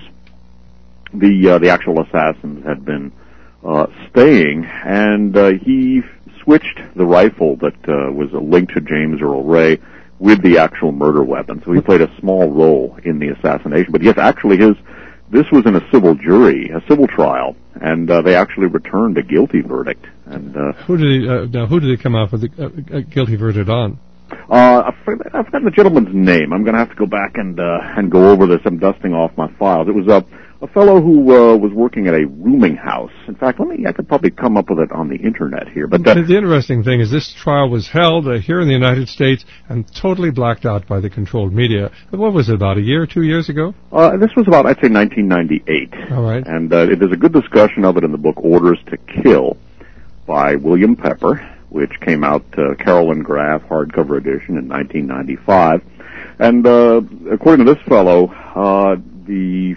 the uh, the actual assassins had been uh, staying, and uh, he switched the rifle that uh, was linked to James Earl Ray with the actual murder weapon. So he played a small role in the assassination. But yes, actually, his this was in a civil jury, a civil trial, and uh, they actually returned a guilty verdict. And uh, who did he, uh, now who did he come out with a, a guilty verdict on? Uh, I've forgotten the gentleman's name. I'm going to have to go back and uh, and go over this. I'm dusting off my files. It was a a fellow who uh, was working at a rooming house. In fact, let me. I could probably come up with it on the internet here. But uh, the interesting thing is this trial was held uh, here in the United States and totally blacked out by the controlled media. What was it, about a year, two years ago? Uh, this was about, I'd say, nineteen ninety-eight. All right. And uh, there's a good discussion of it in the book Orders to Kill by William Pepper, which came out, uh, Carolyn Graff, hardcover edition in nineteen ninety-five. And uh, according to this fellow, uh, the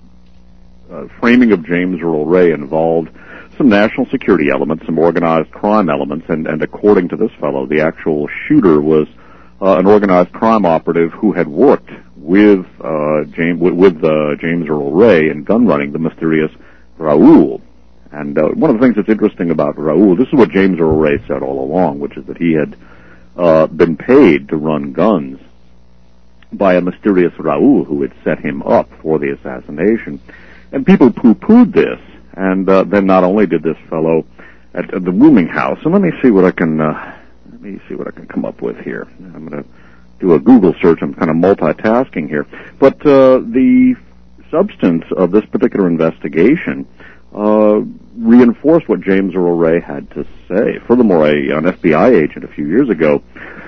uh, framing of James Earl Ray involved some national security elements, some organized crime elements, and, and according to this fellow, the actual shooter was uh, an organized crime operative who had worked with uh, James with, with uh, James Earl Ray in gun running, the mysterious Raoul. And uh, one of the things that's interesting about Raoul, this is what James Earl Ray said all along, which is that he had uh, been paid to run guns by a mysterious Raoul who had set him up for the assassination. And people poo-pooed this. And uh, then not only did this fellow at, at the rooming house, and let me see what I can uh, let me see what I can come up with here. I'm going to do a Google search. I'm kind of multitasking here, but uh, the substance of this particular investigation uh, reinforced what James Earl Ray had to say. Furthermore, a, an F B I agent a few years ago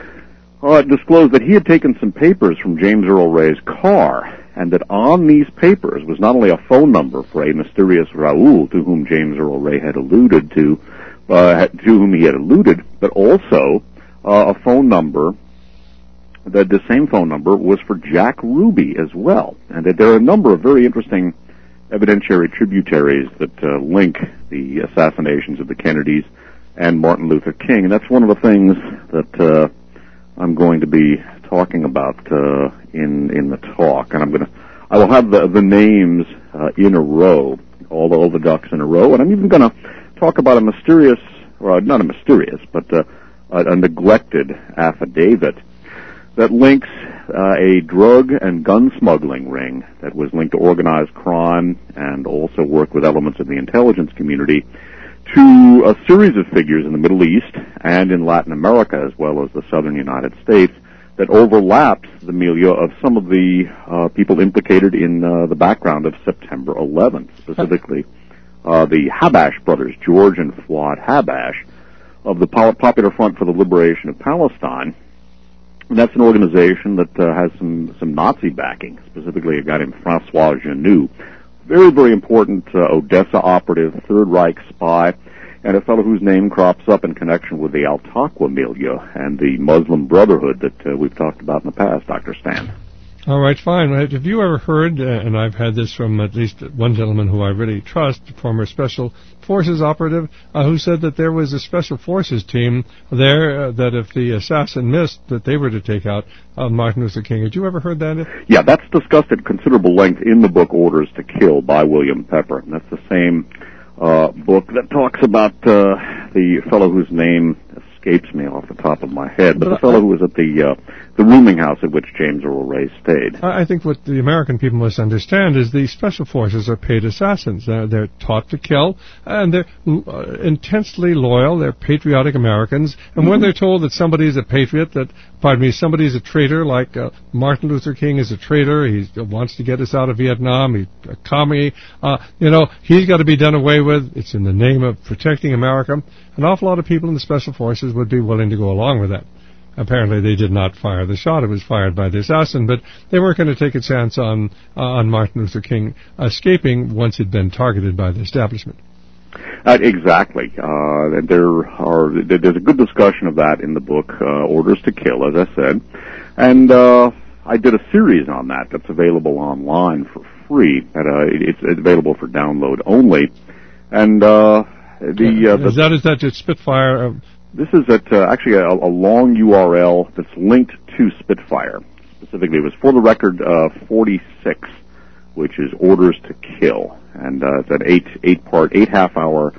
uh, disclosed that he had taken some papers from James Earl Ray's car, and that on these papers was not only a phone number for a mysterious Raoul to whom James Earl Ray had alluded to, uh, to whom he had alluded, but also uh, a phone number, that the same phone number was for Jack Ruby as well. And that there are a number of very interesting evidentiary tributaries that uh, link the assassinations of the Kennedys and Martin Luther King. And that's one of the things that uh, I'm going to be talking about uh, in in the talk, and I'm going to I will have the the names uh, in a row, all the all the ducks in a row, and I'm even going to talk about a mysterious, or not a mysterious, but uh, a, a neglected affidavit that links uh, a drug and gun smuggling ring that was linked to organized crime and also worked with elements of the intelligence community to a series of figures in the Middle East and in Latin America, as well as the southern United States, that overlaps the milieu of some of the uh, people implicated in uh, the background of September eleventh, specifically uh, the Habash brothers, George and Fuad Habash, of the Popular Front for the Liberation of Palestine. And that's an organization that uh, has some, some Nazi backing, specifically a guy named Francois Genoux, very, very important uh, Odessa operative, Third Reich spy, and a fellow whose name crops up in connection with the Al-Taqwa milieu and the Muslim Brotherhood that uh, we've talked about in the past, Doctor Stan. All right, fine. Have you ever heard, uh, and I've had this from at least one gentleman who I really trust, former Special Forces operative, uh, who said that there was a Special Forces team there uh, that if the assassin missed, that they were to take out uh, Martin Luther King. Had you ever heard that? Yeah, that's discussed at considerable length in the book Orders to Kill by William Pepper. And that's the same uh, book that talks about uh, the fellow whose name escapes me off the top of my head, but, but the fellow I, who was at the uh, the rooming house at which James Earl Ray stayed. I think what the American people must understand is the Special Forces are paid assassins. Uh, they're taught to kill, and they're uh, intensely loyal. They're patriotic Americans, and mm-hmm. when they're told that somebody is a patriot, that, pardon me, somebody is a traitor, like uh, Martin Luther King is a traitor, he wants to get us out of Vietnam, he's a commie, uh, you know, he's got to be done away with. It's in the name of protecting America. An awful lot of people in the Special Forces would be willing to go along with that. Apparently they did not fire the shot. It was fired by the assassin, but they weren't going to take a chance on uh, on Martin Luther King escaping once he'd been targeted by the establishment. Uh, exactly. Uh, there are there's a good discussion of that in the book uh, Orders to Kill, as I said, and uh, I did a series on that that's available online for free. At a, it's available for download only, and uh, the, uh, the is that is that just Spitfire? Uh, This is at uh, actually a, a long U R L that's linked to Spitfire. Specifically, it was For the Record uh, forty-six, which is Orders to Kill, and uh, it's an eight eight part, eight half hour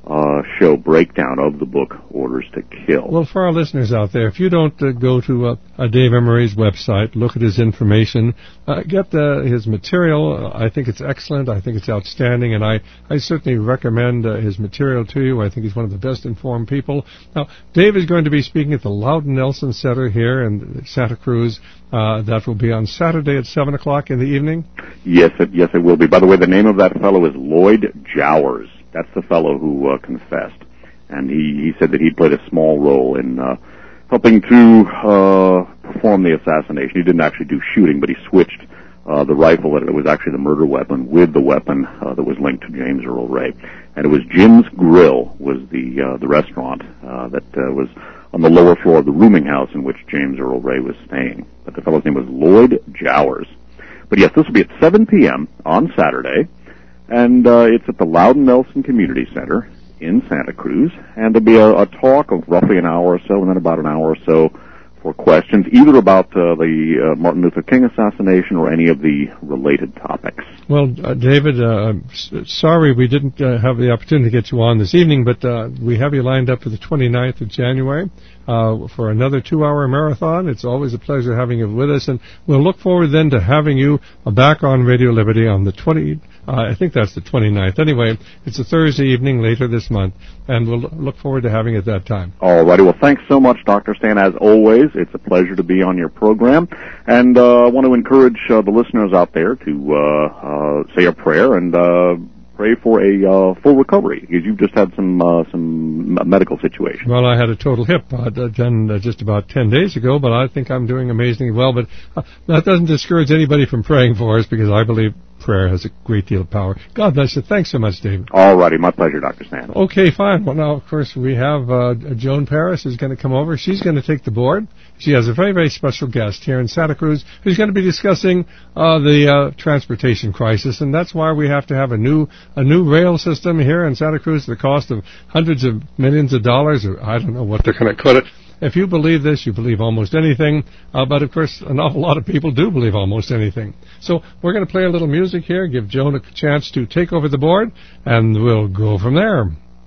uh, show breakdown of the book Orders to Kill. Well, for our listeners out there, if you don't uh, go to uh, uh, Dave Emery's website, look at his information, uh, get uh, his material. I think it's excellent. I think it's outstanding, and I, I certainly recommend uh, his material to you. I think he's one of the best informed people. Now, Dave is going to be speaking at the Loudon Nelson Center here in Santa Cruz. Uh, that will be on Saturday at seven o'clock in the evening? Yes, it, yes, it will be. By the way, the name of that fellow is Lloyd Jowers. That's the fellow who uh, confessed. And he, he said that he played a small role in uh, helping to uh, perform the assassination. He didn't actually do shooting, but he switched uh, the rifle that was actually the murder weapon with the weapon uh, that was linked to James Earl Ray. And it was Jim's Grill was the uh, the restaurant uh, that uh, was on the lower floor of the rooming house in which James Earl Ray was staying. But the fellow's name was Lloyd Jowers. But yes, this will be at seven p.m. on Saturday, and uh, it's at the Loudon Nelson Community Center in Santa Cruz, and there'll be a, a talk of roughly an hour or so, and then about an hour or so for questions, either about uh, the uh, Martin Luther King assassination or any of the related topics. Well, uh, David, uh, I'm s- sorry we didn't uh, have the opportunity to get you on this evening, but uh, we have you lined up for the twenty-ninth of January uh, for another two-hour marathon. It's always a pleasure having you with us, and we'll look forward then to having you uh, back on Radio Liberty on the twentieth. Uh, I think that's the twenty-ninth. Anyway, it's a Thursday evening later this month, and we'll look forward to having it at that time. All righty. Well, thanks so much, Doctor Stan. As always, it's a pleasure to be on your program. And uh, I want to encourage uh, the listeners out there to uh, uh, say a prayer and uh, pray for a uh, full recovery, because you've just had some uh, some medical situation. Well, I had a total hip uh, done uh, just about ten days ago, but I think I'm doing amazingly well. But uh, that doesn't discourage anybody from praying for us, because I believe prayer has a great deal of power. God bless you. Thanks so much, David. All righty. My pleasure, Doctor Stan. Okay, fine. Well, now, of course, we have uh, Joan Paris who's going to come over. She's going to take the board. She has a very, very special guest here in Santa Cruz who's going to be discussing uh, the uh, transportation crisis, and that's why we have to have a new a new rail system here in Santa Cruz at the cost of hundreds of millions of dollars, or I don't know what they're going to cut it. If you believe this, you believe almost anything, uh, but of course an awful lot of people do believe almost anything. So we're going to play a little music here, give Joan a chance to take over the board, and we'll go from there.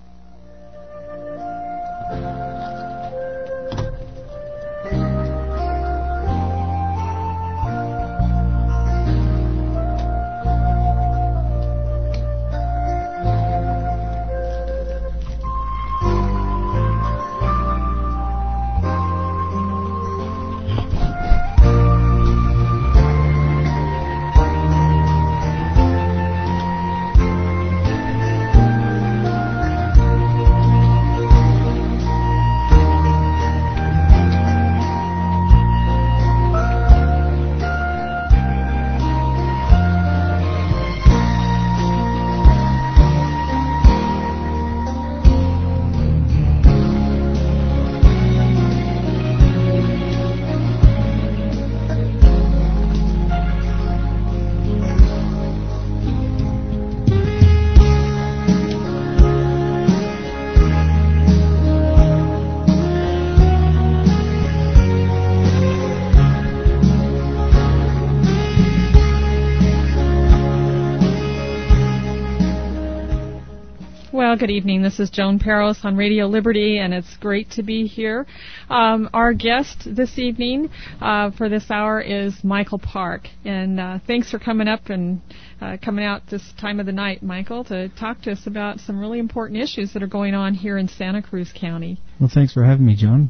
Well, good evening. This is Joan Paris on Radio Liberty, and it's great to be here. Um, our guest this evening uh, for this hour is Michael Park, and uh, thanks for coming up and uh, coming out this time of the night, Michael, to talk to us about some really important issues that are going on here in Santa Cruz County. Well, thanks for having me, John.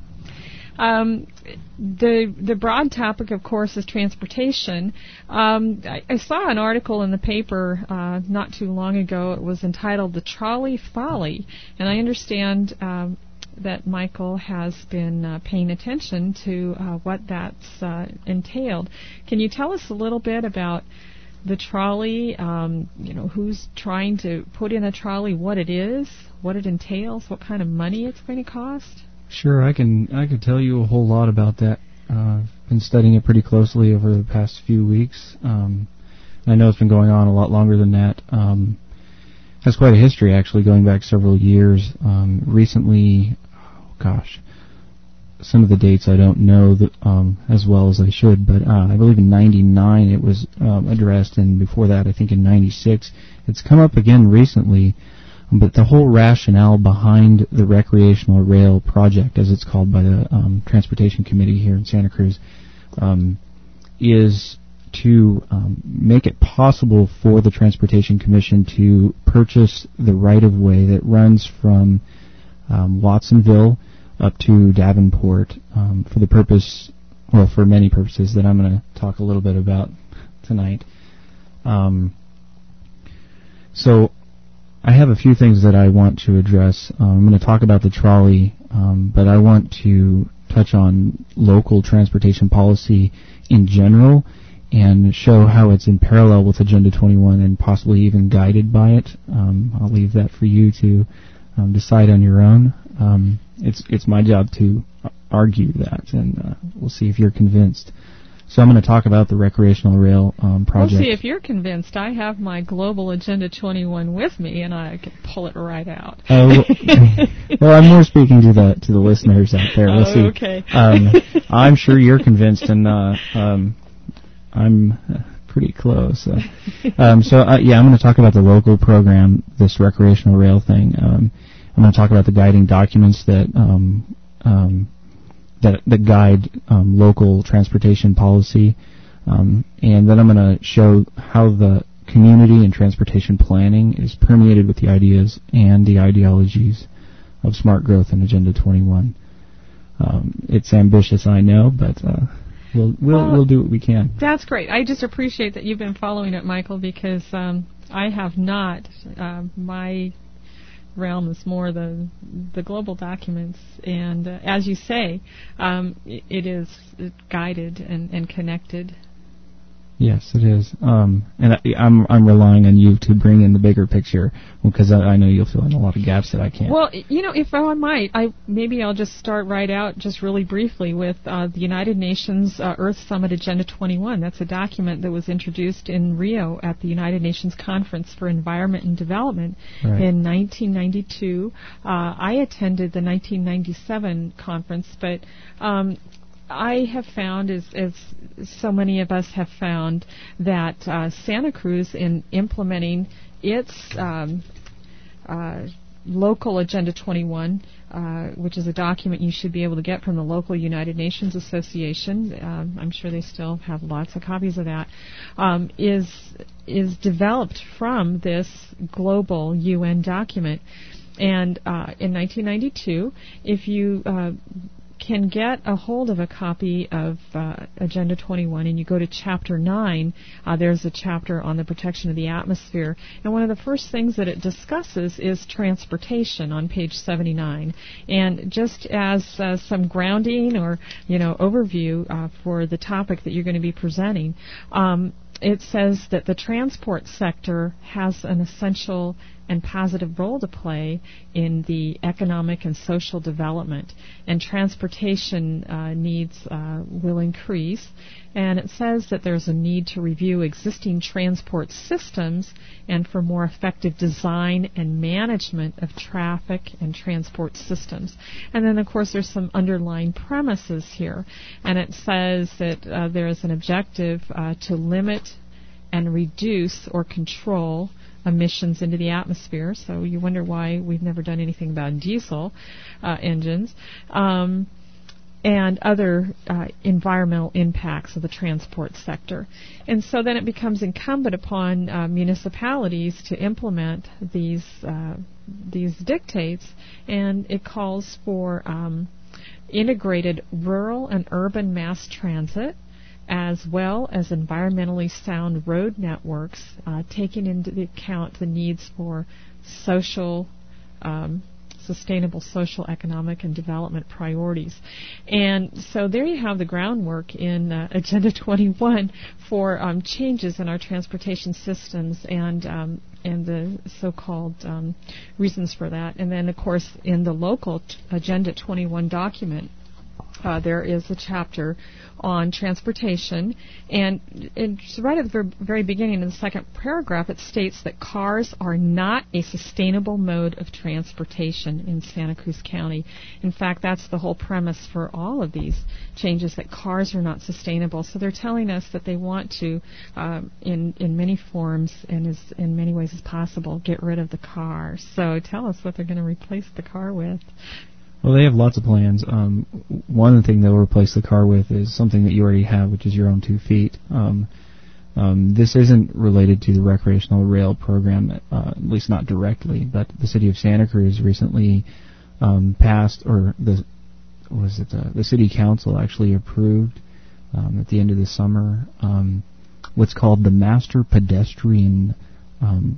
Um, the the broad topic, of course, is transportation. Um, I, I saw an article in the paper uh, not too long ago. It was entitled "The Trolley Folly," and I understand um, that Michael has been uh, paying attention to uh, what that's uh, entailed. Can you tell us a little bit about the trolley? Um, you know, who's trying to put in a trolley? What it is? What it entails? What kind of money it's going to cost? Sure, I can I can tell you a whole lot about that. Uh, I've been studying it pretty closely over the past few weeks. Um, and I know it's been going on a lot longer than that. Um, has quite a history, actually, going back several years. Um, recently, oh gosh, some of the dates I don't know that, um, as well as I should, but uh, I believe in ninety-nine it was um, addressed, and before that, I think in ninety-six. It's come up again recently. But the whole rationale behind the recreational rail project, as it's called by the um, Transportation Committee here in Santa Cruz, um, is to um, make it possible for the Transportation Commission to purchase the right-of-way that runs from um, Watsonville up to Davenport um, for the purpose, well, for many purposes that I'm going to talk a little bit about tonight. Um, so I have a few things that I want to address. Um, I'm going to talk about the trolley, um, but I want to touch on local transportation policy in general and show how it's in parallel with Agenda twenty-one and possibly even guided by it. Um, I'll leave that for you to um, decide on your own. Um, it's it's my job to argue that, and uh, we'll see if you're convinced. So I'm going to talk about the recreational rail um, project. We'll see if you're convinced. I have my Global Agenda twenty-one with me, and I can pull it right out. Oh, well, I'm more speaking to the to the listeners out there. We'll oh, see. okay. um, I'm sure you're convinced, and uh, um, I'm uh, pretty close. Uh, um, so, uh, yeah, I'm going to talk about the local program, this recreational rail thing. Um, I'm going to talk about the guiding documents that um, um, that, that guide um, local transportation policy, um, and then I'm going to show how the community and transportation planning is permeated with the ideas and the ideologies of smart growth and Agenda twenty-one. Um, it's ambitious, I know, but uh, we'll we'll well, we'll do what we can. That's great. I just appreciate that you've been following it, Michael, because um, I have not. Uh, my realm is more the the global documents, and uh, as you say, um, it, it is guided and, and connected. Yes, it is. Um, and I, I'm I'm relying on you to bring in the bigger picture because I, I know you'll fill in a lot of gaps that I can't. Well, you know, if I might, I maybe I'll just start right out, just really briefly, with uh, the United Nations uh, Earth Summit Agenda twenty-one. That's a document that was introduced in Rio at the United Nations Conference for Environment and Development right. in nineteen ninety-two. Uh, I attended the nineteen ninety-seven conference, but um, I have found, as, as so many of us have found, that uh, Santa Cruz, in implementing its um, uh, local Agenda twenty-one, uh, which is a document you should be able to get from the local United Nations Association, um, I'm sure they still have lots of copies of that, um, is is developed from this global U N document. And uh, in nineteen ninety-two, if you uh, can get a hold of a copy of uh, Agenda twenty-one and you go to Chapter nine, uh, there's a chapter on the protection of the atmosphere. And one of the first things that it discusses is transportation on page seventy-nine. And just as uh, some grounding or, you know, overview uh, for the topic that you're going to be presenting, um, it says that the transport sector has an essential and positive role to play in the economic and social development, and transportation uh, needs uh, will increase. And it says that there's a need to review existing transport systems and for more effective design and management of traffic and transport systems. And then, of course, there's some underlying premises here. And it says that uh, there is an objective uh, to limit and reduce or control emissions into the atmosphere. So you wonder why we've never done anything about diesel uh, engines. Um, and other uh, environmental impacts of the transport sector. And so then it becomes incumbent upon uh, municipalities to implement these uh, these dictates, and it calls for um, integrated rural and urban mass transit, as well as environmentally sound road networks, uh, taking into account the needs for social um, sustainable social, economic, and development priorities. And so there you have the groundwork in uh, Agenda twenty-one for um, changes in our transportation systems and um, and the so-called um, reasons for that. And then, of course, in the local t- Agenda twenty-one document, uh, there is a chapter on transportation, and, and right at the ver- very beginning in the second paragraph, it states that cars are not a sustainable mode of transportation in Santa Cruz County. In fact, that's the whole premise for all of these changes, that cars are not sustainable. So they're telling us that they want to, um, in in many forms and as in many ways as possible, get rid of the car. So tell us what they're going to replace the car with. Well, they have lots of plans. Um, one thing they'll replace the car with is something that you already have, which is your own two feet. Um, um, this isn't related to the recreational rail program, uh, at least not directly, but the city of Santa Cruz recently um, passed, or the was it the, the city council actually approved um, at the end of the summer um, what's called the Master Pedestrian um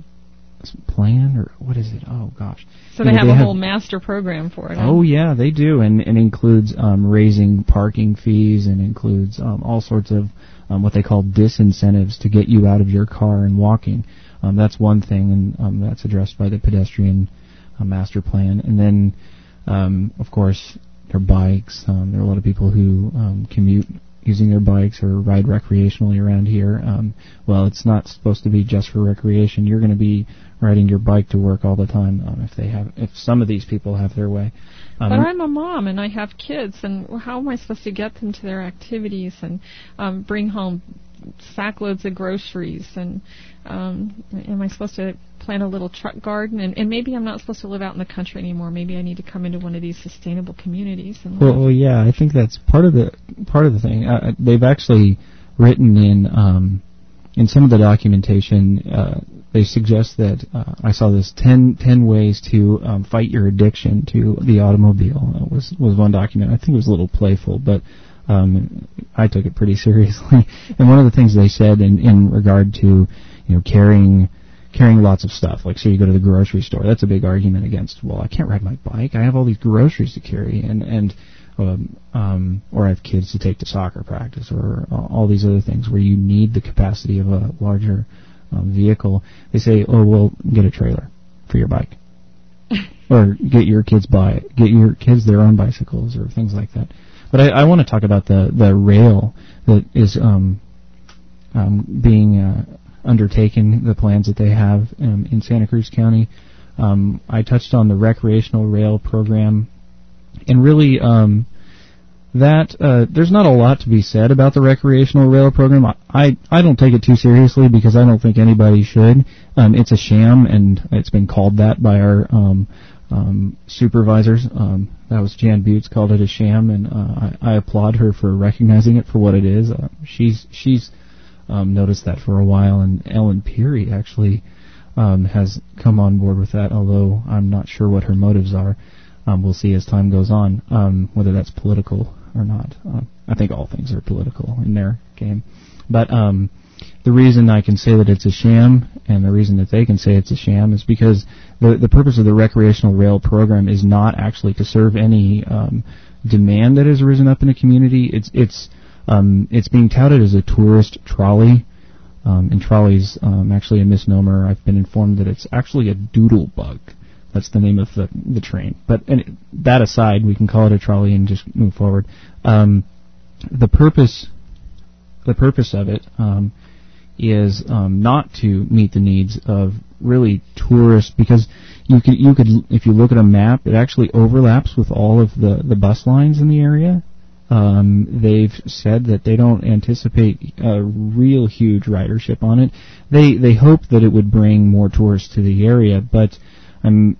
plan, or what is it? Oh gosh! So they you know, have they a have, whole master program for it. Oh huh? yeah, they do, and it includes um, raising parking fees, and includes um, all sorts of um, what they call disincentives to get you out of your car and walking. Um, that's one thing, and um, that's addressed by the pedestrian uh, master plan. And then, um, of course, their bikes. Um, there are a lot of people who um, commute using their bikes or ride recreationally around here. Um, well, it's not supposed to be just for recreation. You're going to be riding your bike to work all the time um, if they have, if some of these people have their way. Um, but I'm a mom and I have kids, and how am I supposed to get them to their activities and um, bring home sackloads of groceries? And um, am I supposed to plant a little truck garden? And, and maybe I'm not supposed to live out in the country anymore. Maybe I need to come into one of these sustainable communities. And well, well, yeah, I think that's part of the part of the thing. Uh, they've actually written in um, in some of the documentation. Uh, they suggest that uh, I saw this ten, ten ways to um, fight your addiction to the automobile. It was was one document. I think it was a little playful, but um, I took it pretty seriously. And one of the things they said in, in regard to, you know, carrying carrying lots of stuff, like so you go to the grocery store. That's a big argument against. Well, I can't ride my bike. I have all these groceries to carry, and and um, um, or I have kids to take to soccer practice, or uh, all these other things where you need the capacity of a larger um, vehicle. They say, oh, well, get a trailer for your bike, or get your kids buy get your kids their own bicycles or things like that. But I, I want to talk about the the rail that is um, um, being uh, undertaken, the plans that they have um, in Santa Cruz County. Um, I touched on the recreational rail program, and really um, that uh, there's not a lot to be said about the recreational rail program. I, I, I don't take it too seriously because I don't think anybody should. Um, it's a sham, and it's been called that by our um, um, supervisors. Um, that was Jan Butz called it a sham, and uh, I, I applaud her for recognizing it for what it is. Uh, she's she's um, noticed that for a while, and Ellen Peary actually um, has come on board with that, although I'm not sure what her motives are. Um, we'll see as time goes on, um, whether that's political or not. Uh, I think all things are political in their game. But um, the reason I can say that it's a sham, and the reason that they can say it's a sham, is because the the purpose of the recreational rail program is not actually to serve any um, demand that has risen up in the community. It's it's um, it's being touted as a tourist trolley, um, and trolley's um, actually a misnomer. I've been informed that it's actually a doodle bug. That's the name of the the train. But and that aside, we can call it a trolley and just move forward. Um, the purpose, the purpose of it um, is um, not to meet the needs of really tourists, because you could you could if you look at a map, it actually overlaps with all of the, the bus lines in the area. Um, they've said that they don't anticipate a real huge ridership on it. They they hope that it would bring more tourists to the area, but I'm,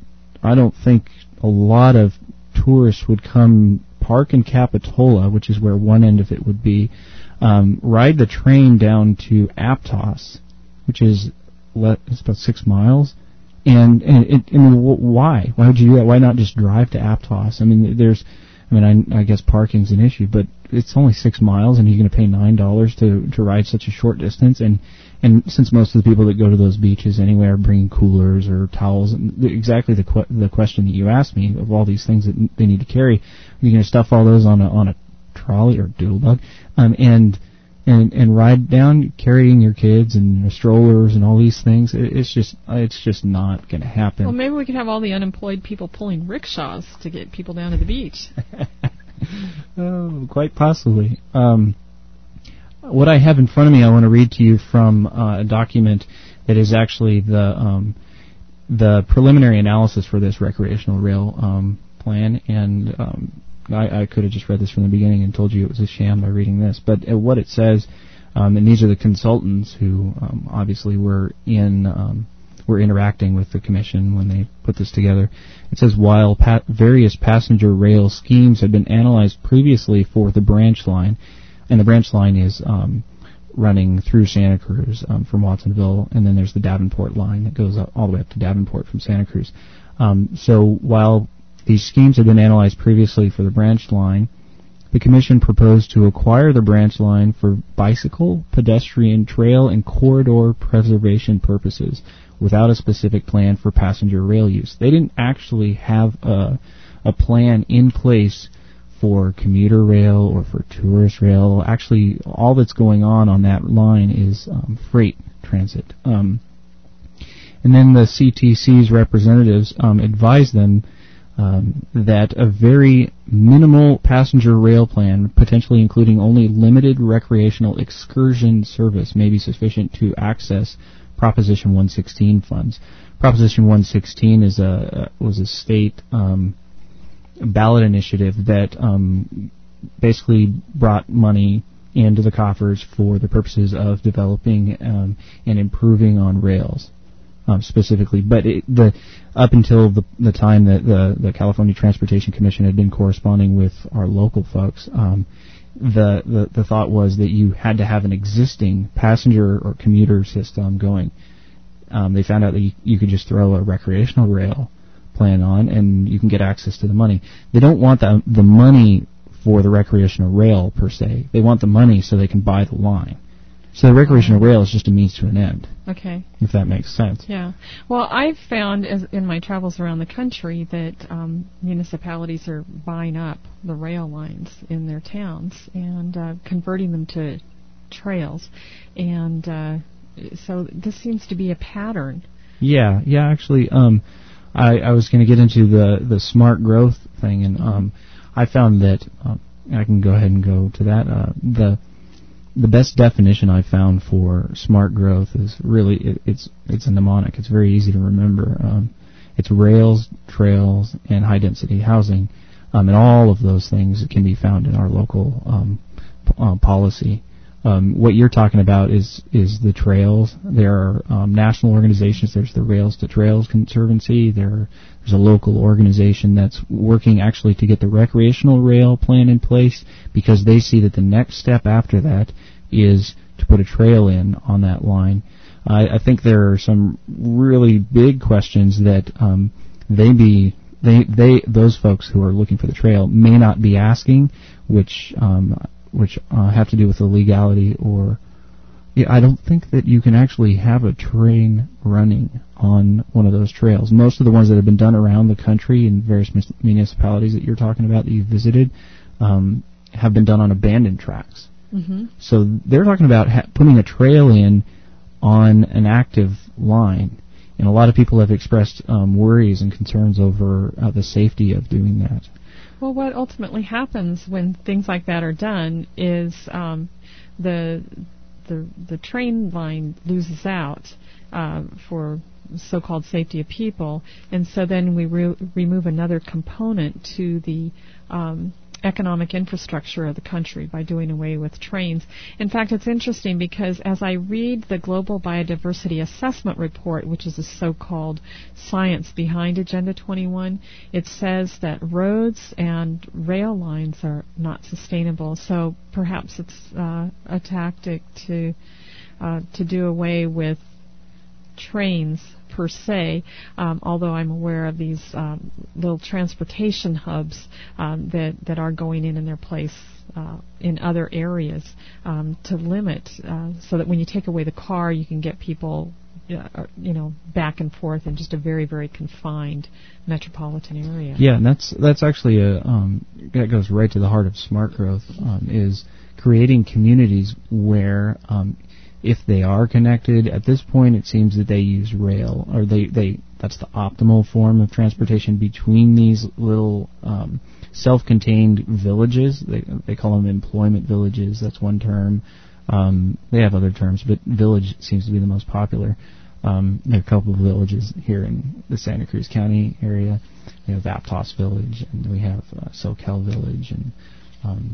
I don't think a lot of tourists would come park in Capitola, which is where one end of it would be, um, ride the train down to Aptos, which is le- it's about six miles, and and it, I mean, why? Why would you do that? Why not just drive to Aptos? I mean, there's, I mean, I, I guess parking's an issue, but it's only six miles, and you're going to pay nine dollars to to ride such a short distance, and. And since most of the people that go to those beaches anyway are bringing coolers or towels, and the, exactly the que- the question that you asked me of all these things that n- they need to carry, you're going to stuff all those on a on a trolley or doodle bug, um, and and and ride down carrying your kids and strollers and all these things. It, it's just it's just not going to happen. Well, maybe we could have all the unemployed people pulling rickshaws to get people down to the beach. Oh, quite possibly. Um, what I have in front of me, I want to read to you from uh, a document that is actually the um, the preliminary analysis for this recreational rail um, plan, and um, I, I could have just read this from the beginning and told you it was a sham by reading this, but uh, what it says, um, and these are the consultants who um, obviously were in um, were interacting with the commission when they put this together. It says, while pa- various passenger rail schemes had been analyzed previously for the branch line, and the branch line is um, running through Santa Cruz um, from Watsonville, and then there's the Davenport line that goes up, all the way up to Davenport from Santa Cruz. Um, so while these schemes had been analyzed previously for the branch line, the Commission proposed to acquire the branch line for bicycle, pedestrian, trail, and corridor preservation purposes without a specific plan for passenger rail use. They didn't actually have a, a plan in place for commuter rail or for tourist rail. Actually, all that's going on on that line is um, freight transit. Um, and then the C T C's representatives um, advised them um, that a very minimal passenger rail plan, potentially including only limited recreational excursion service, may be sufficient to access Proposition one sixteen funds. Proposition one sixteen is a was a state um, ballot initiative that um, basically brought money into the coffers for the purposes of developing um, and improving on rails, um, specifically. But it, the up until the the time that the the California Transportation Commission had been corresponding with our local folks, um, the, the the thought was that you had to have an existing passenger or commuter system going. Um, they found out that you, you could just throw a recreational rail plan on and you can get access to the money. They don't want the the money for the recreational rail per se. They want the money so they can buy the line. So the recreational rail is just a means to an end. Okay. If that makes sense. Yeah. Well, I've found as in my travels around the country that um, municipalities are buying up the rail lines in their towns and uh, converting them to trails. And uh, so this seems to be a pattern. Yeah. Yeah, actually, um, I, I was going to get into the, the smart growth thing, and um, I found that, um, I can go ahead and go to that, uh, the The best definition I found for smart growth is really it, it's it's a mnemonic. It's very easy to remember. Um, it's rails, trails, and high density housing, um, and all of those things can be found in our local um, p- uh, policy. Um, what you're talking about is is the trails. There are um, national organizations. There's the Rails to Trails Conservancy. There, there's a local organization that's working actually to get the recreational rail plan in place because they see that the next step after that is to put a trail in on that line. I, I think there are some really big questions that um, they be they they those folks who are looking for the trail may not be asking, which. Um, which uh, have to do with the legality or... Yeah, I don't think that you can actually have a train running on one of those trails. Most of the ones that have been done around the country in various mis- municipalities that you're talking about that you've visited um, have been done on abandoned tracks. Mm-hmm. So they're talking about ha- putting a trail in on an active line. And a lot of people have expressed um, worries and concerns over uh, the safety of doing that. Well, what ultimately happens when things like that are done is um, the the the train line loses out uh, for so-called safety of people, and so then we re- remove another component to the um, economic infrastructure of the country by doing away with trains. In fact, it's interesting because as I read the Global Biodiversity Assessment Report, which is the so-called science behind Agenda twenty-one, it says that roads and rail lines are not sustainable. So perhaps it's uh, a tactic to uh, to do away with trains per se, um, although I'm aware of these um, little transportation hubs um, that, that are going in in their place uh, in other areas um, to limit, uh, so that when you take away the car, you can get people, uh, you know, back and forth in just a very, very confined metropolitan area. Yeah, and that's that's actually a um, that goes right to the heart of smart growth, um, is creating communities where um, if they are connected, at this point it seems that they use rail, or they, they that's the optimal form of transportation between these little um, self-contained villages. They they call them employment villages. That's one term. Um, they have other terms, but village seems to be the most popular. Um, there are a couple of villages here in the Santa Cruz County area. We have Aptos Village, and we have uh, Soquel Village, and um,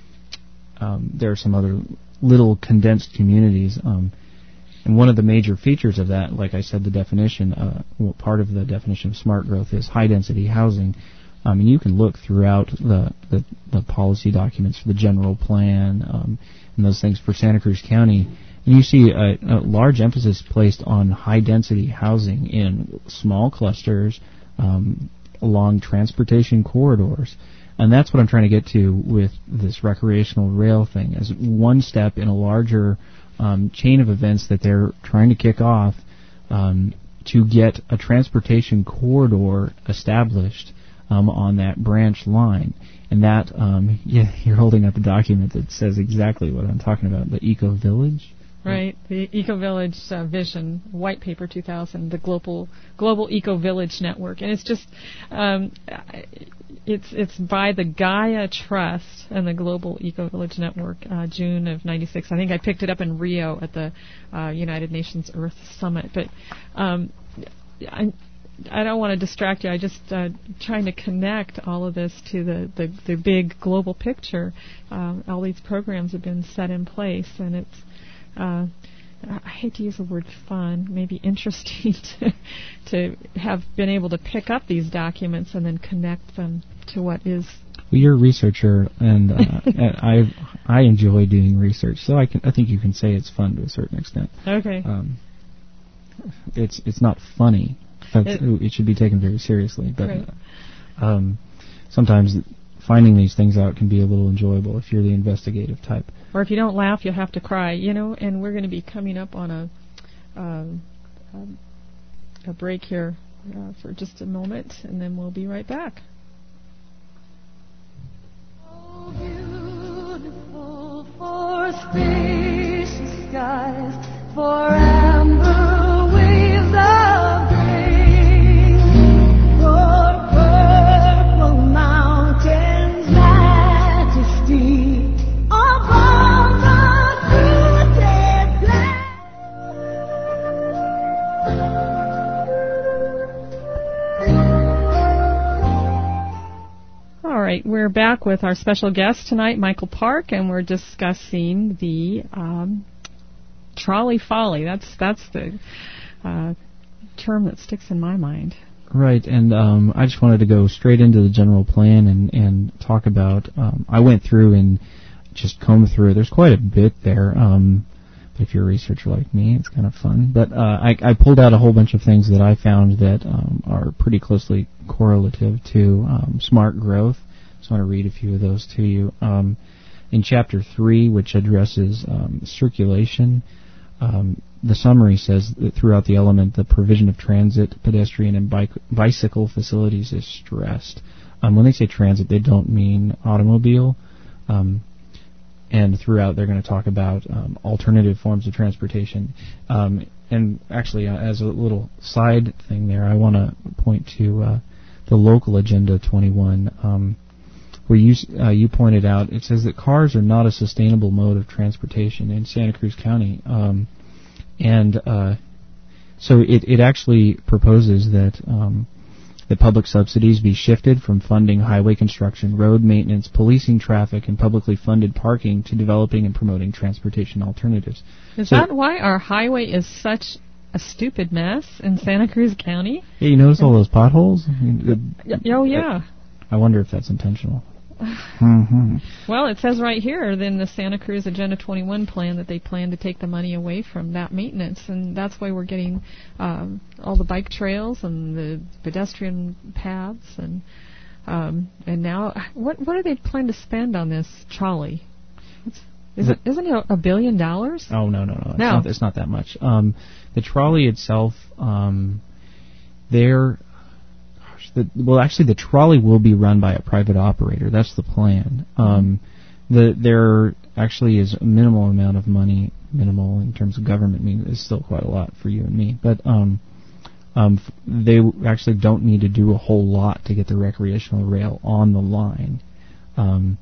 um, there are some other little condensed communities. Um, and one of the major features of that, like I said, the definition, uh, well, part of the definition of smart growth is high-density housing. Um, and you can look throughout the, the, the policy documents for the general plan um, and those things for Santa Cruz County, and you see a, a large emphasis placed on high-density housing in small clusters um, along transportation corridors. And that's what I'm trying to get to with this recreational rail thing, as one step in a larger um, chain of events that they're trying to kick off um, to get a transportation corridor established um, on that branch line. And that, um, yeah, you're holding up a document that says exactly what I'm talking about, the Eco Village. Right, the Eco Village uh, Vision, White Paper two thousand, the global global Eco Village Network, and it's just, um, it's it's by the Gaia Trust and the Global Eco Village Network, uh, June of ninety-six. I think I picked it up in Rio at the uh, United Nations Earth Summit, but um, I. I don't want to distract you. I just uh, trying to connect all of this to the, the, the big global picture. Uh, all these programs have been set in place, and it's uh, I hate to use the word fun, maybe interesting to to have been able to pick up these documents and then connect them to what is. Well, you're a researcher, and uh, I I enjoy doing research, so I can I think you can say it's fun to a certain extent. Okay. Um, it's it's not funny. It, it should be taken very seriously, but right. uh, um, sometimes finding these things out can be a little enjoyable if you're the investigative type. Or if you don't laugh, you'll have to cry, you know. And we're going to be coming up on a um, um, a break here uh, for just a moment, and then we'll be right back. Oh, beautiful for spacious skies, for amber waves of grain, for purple mountains, majesty upon the fruited plain. All right, we're back with our special guest tonight, Michael Park, and we're discussing the um, trolley folly. That's that's the uh, term that sticks in my mind. Right, and um, I just wanted to go straight into the general plan and, and talk about. Um, I went through and just combed through. There's quite a bit there. Um, but if you're a researcher like me, it's kind of fun. But uh, I, I pulled out a whole bunch of things that I found that um, are pretty closely correlative to um, smart growth. So I want to read a few of those to you. Um, in Chapter three, which addresses um, circulation, um, the summary says that throughout the element, the provision of transit, pedestrian, and bike, bicycle facilities is stressed. Um, when they say transit, they don't mean automobile. Um, and throughout, they're going to talk about um, alternative forms of transportation. Um, and actually, uh, as a little side thing there, I want to point to uh, the local Agenda twenty-one, um, where you uh, you pointed out, it says that cars are not a sustainable mode of transportation in Santa Cruz County. Um, and uh, so it, it actually proposes that um, that public subsidies be shifted from funding highway construction, road maintenance, policing traffic, and publicly funded parking to developing and promoting transportation alternatives. Is so that why our highway is such a stupid mess in Santa Cruz County? Yeah, you notice all those potholes? I mean, it, oh, yeah. I wonder if that's intentional. mm-hmm. Well, it says right here in the Santa Cruz Agenda twenty-one plan that they plan to take the money away from that maintenance, and that's why we're getting um, all the bike trails and the pedestrian paths, and um, and now what what are they planning to spend on this trolley? It's, is it isn't it a billion dollars? Oh no no no! It's, no. Not, it's not that much. Um, the trolley itself, um, they're The, well, actually, the trolley will be run by a private operator. That's the plan. Um, the, there actually is a minimal amount of money, minimal in terms of government. I mean, it's still quite a lot for you and me. But um, Um, f- they w- actually don't need to do a whole lot to get the recreational rail on the line. Um,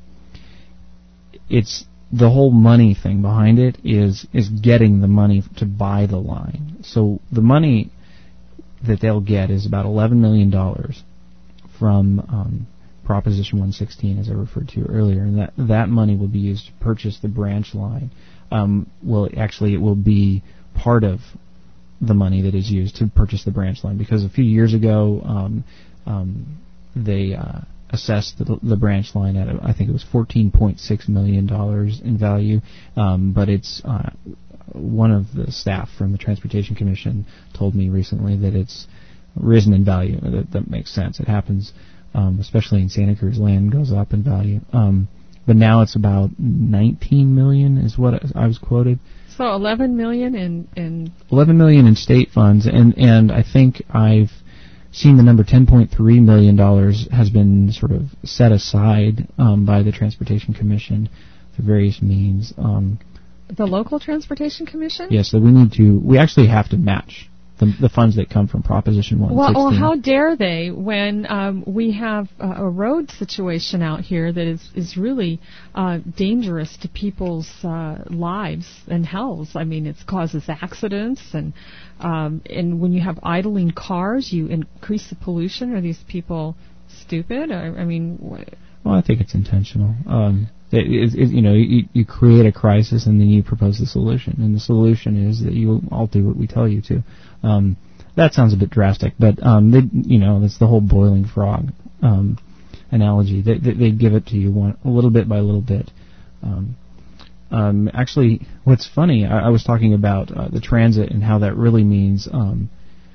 it's the whole money thing behind it is is getting the money to buy the line. So the money that they'll get is about eleven million dollars from um, Proposition one sixteen, as I referred to earlier, and that that money will be used to purchase the branch line. Um, well, actually, it will be part of the money that is used to purchase the branch line, because a few years ago um, um, they uh, assessed the, the branch line at, I think it was fourteen point six million dollars in value, um, but it's uh, one of the staff from the Transportation Commission told me recently that it's risen in value. That, that makes sense. It happens, um, especially in Santa Cruz. Land goes up in value. Um, but now it's about nineteen million dollars is what I was quoted. So eleven million in in eleven million in state funds, and and I think I've seen the number ten point three million dollars has been sort of set aside um, by the Transportation Commission through various means. Um, the local Transportation Commission? Yes, so we need to. We actually have to match the the funds that come from Proposition one sixteen. Well, well how dare they when um, we have uh, a road situation out here that is is really uh, dangerous to people's uh, lives and health. I mean, it causes accidents, and um, and when you have idling cars, you increase the pollution. Are these people stupid? I, I mean, what? Well, I think it's intentional. Um, it, it, it, you know, you, you create a crisis and then you propose the solution, and the solution is that you all do what we tell you to. Um, that sounds a bit drastic, but um, they, you know, that's the whole boiling frog um, analogy. They, they, they give it to you one a little bit by little bit. Um, um, actually, what's funny, I, I was talking about uh, the transit and how that really means um,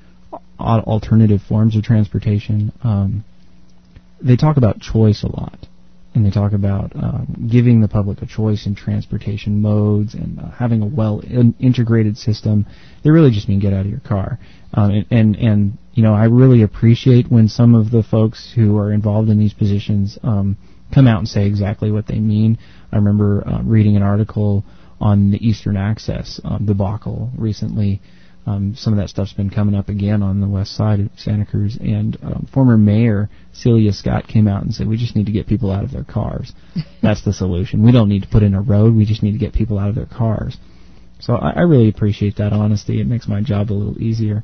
al- alternative forms of transportation. Um, they talk about choice a lot. And they talk about um, giving the public a choice in transportation modes and uh, having a well in- integrated system. They really just mean get out of your car. Um, and, and, and, you know, I really appreciate when some of the folks who are involved in these positions um, come out and say exactly what they mean. I remember uh, reading an article on the Eastern Access um, debacle recently. Um, some of that stuff's been coming up again on the west side of Santa Cruz, and um, former Mayor Celia Scott came out and said, we just need to get people out of their cars. That's the solution. We don't need to put in a road, we just need to get people out of their cars. So I, I really appreciate that honesty. It makes my job a little easier.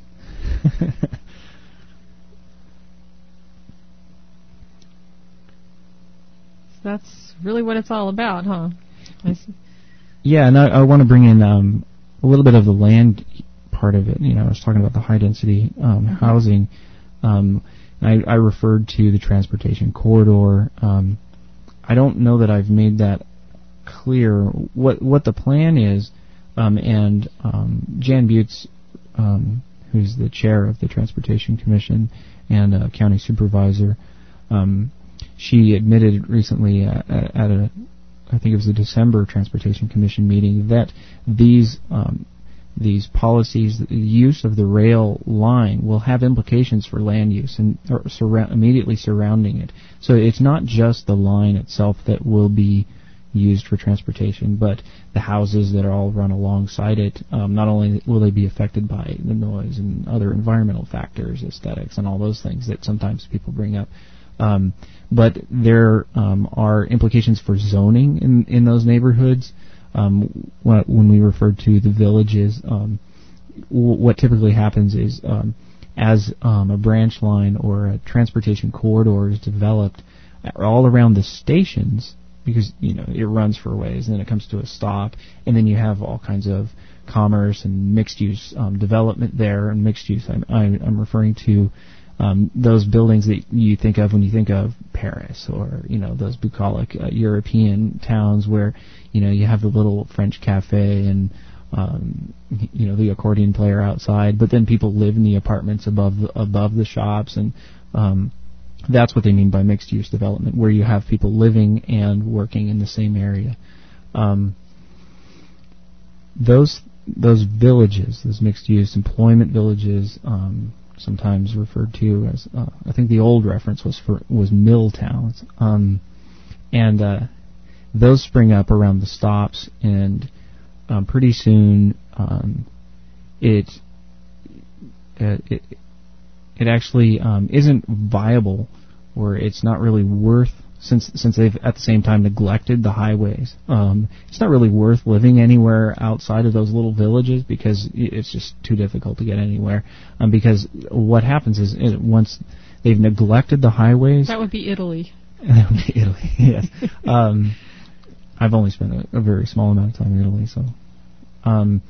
That's really what it's all about, huh? I see. Yeah, and I, I want to bring in um, a little bit of the land part of it. You know, I was talking about the high density um, mm-hmm. housing. Um, I, I referred to the transportation corridor. Um, I don't know that I've made that clear what what the plan is. Um, and um, Jan Butz, um, who's the chair of the Transportation Commission and a county supervisor, um, she admitted recently at, at a, I think it was a December Transportation Commission meeting, that these um, these policies, the use of the rail line, will have implications for land use and or surra- immediately surrounding it. So it's not just the line itself that will be used for transportation, but the houses that are all run alongside it. Um, not only will they be affected by the noise and other environmental factors, aesthetics, and all those things that sometimes people bring up, um, but there um, are implications for zoning in, in those neighborhoods. Um, when we refer to the villages, um, w- what typically happens is um, as um, a branch line or a transportation corridor is developed all around the stations, because you know it runs for a ways, and then it comes to a stop, and then you have all kinds of commerce and mixed-use um, development there. And mixed-use, I'm, I'm referring to um, those buildings that you think of when you think of Paris, or you know those bucolic uh, European towns where you know you have the little French cafe and um, you know the accordion player outside, but then people live in the apartments above the, above the shops, and um, that's what they mean by mixed-use development, where you have people living and working in the same area. Um, those those villages, those mixed-use employment villages, um, sometimes referred to as, uh, I think the old reference was for was mill towns, um, and uh, those spring up around the stops, and um, pretty soon um, it uh, it it actually um, isn't viable, or it's not really worth, since since they've at the same time neglected the highways. Um, it's not really worth living anywhere outside of those little villages because it's just too difficult to get anywhere. Um, because what happens is, is once they've neglected the highways, that would be Italy. That would be Italy. Yes. um, I've only spent a, a very small amount of time in Italy, so. Um,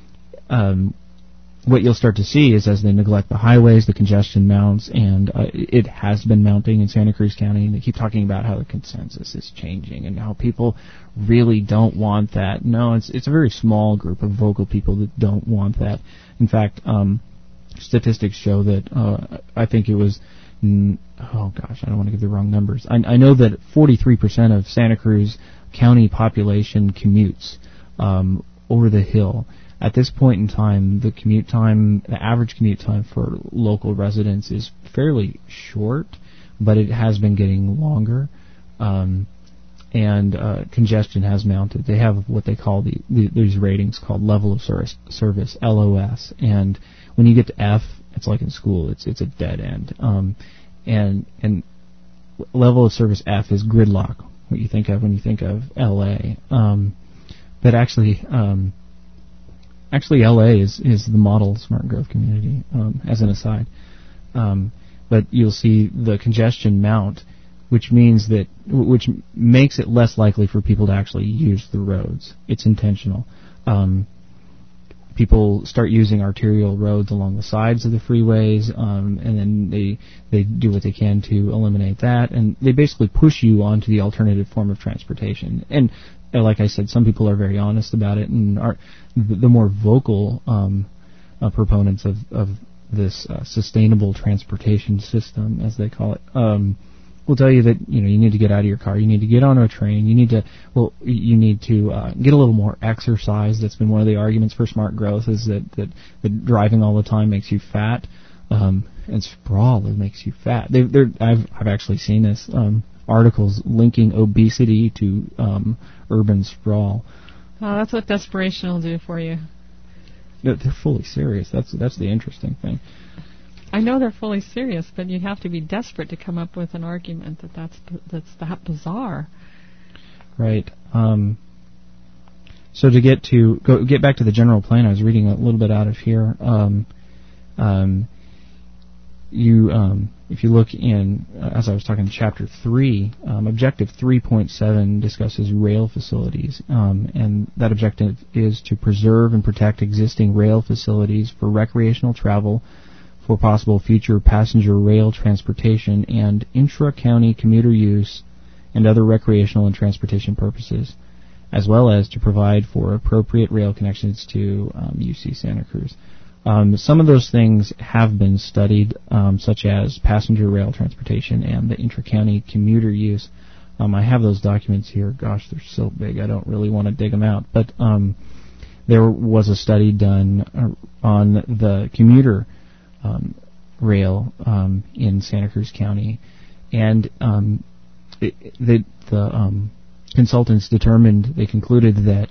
um, what you'll start to see is as they neglect the highways, the congestion mounts, and uh, it has been mounting in Santa Cruz County, and they keep talking about how the consensus is changing and how people really don't want that. No, it's it's a very small group of vocal people that don't want that. In fact, um, statistics show that uh, I think it was, mm, oh gosh, I don't want to give the wrong numbers. I, I know that forty-three percent of Santa Cruz County population commutes um, over the hill. At this point in time, the commute time, the average commute time for local residents is fairly short, but it has been getting longer, um, and uh, congestion has mounted. They have what they call the, the these ratings called level of service, service L O S, and when you get to F, it's like in school, it's it's a dead end. Um, and and level of service F is gridlock, what you think of when you think of L A. Um, but actually. Um, Actually, L A is, is the model smart growth community, um, as an aside. Um, but you'll see the congestion mount, which means that, which makes it less likely for people to actually use the roads. It's intentional. Um, people start using arterial roads along the sides of the freeways, um, and then they they do what they can to eliminate that, and they basically push you onto the alternative form of transportation. And like I said, some people are very honest about it, and are the more vocal um, uh, proponents of, of this uh, sustainable transportation system, as they call it, um, will tell you that you know you need to get out of your car, you need to get on a train, you need to well, you need to uh, get a little more exercise. That's been one of the arguments for smart growth, is that that, that driving all the time makes you fat, um, and sprawl it makes you fat. They, they're, I've I've actually seen this. Um, articles linking obesity to um, urban sprawl. Oh, that's what desperation will do for you. They're, they're fully serious. That's that's the interesting thing. I know they're fully serious, but you have to be desperate to come up with an argument that that's that's that bizarre. Right. Um, so to get to go get back to the general plan, I was reading a little bit out of here. Um, um, you. Um, If you look in, uh, as I was talking, chapter three, um, objective three point seven discusses rail facilities, um, and that objective is to preserve and protect existing rail facilities for recreational travel, for possible future passenger rail transportation, and intra-county commuter use and other recreational and transportation purposes, as well as to provide for appropriate rail connections to um, U C Santa Cruz. Um, some of those things have been studied, um, such as passenger rail transportation and the intra-county commuter use. Um, I have those documents here. Gosh, they're so big, I don't really want to dig them out. But um, there was a study done uh, on the commuter um, rail um, in Santa Cruz County, and um, it, the, the um, consultants determined, they concluded that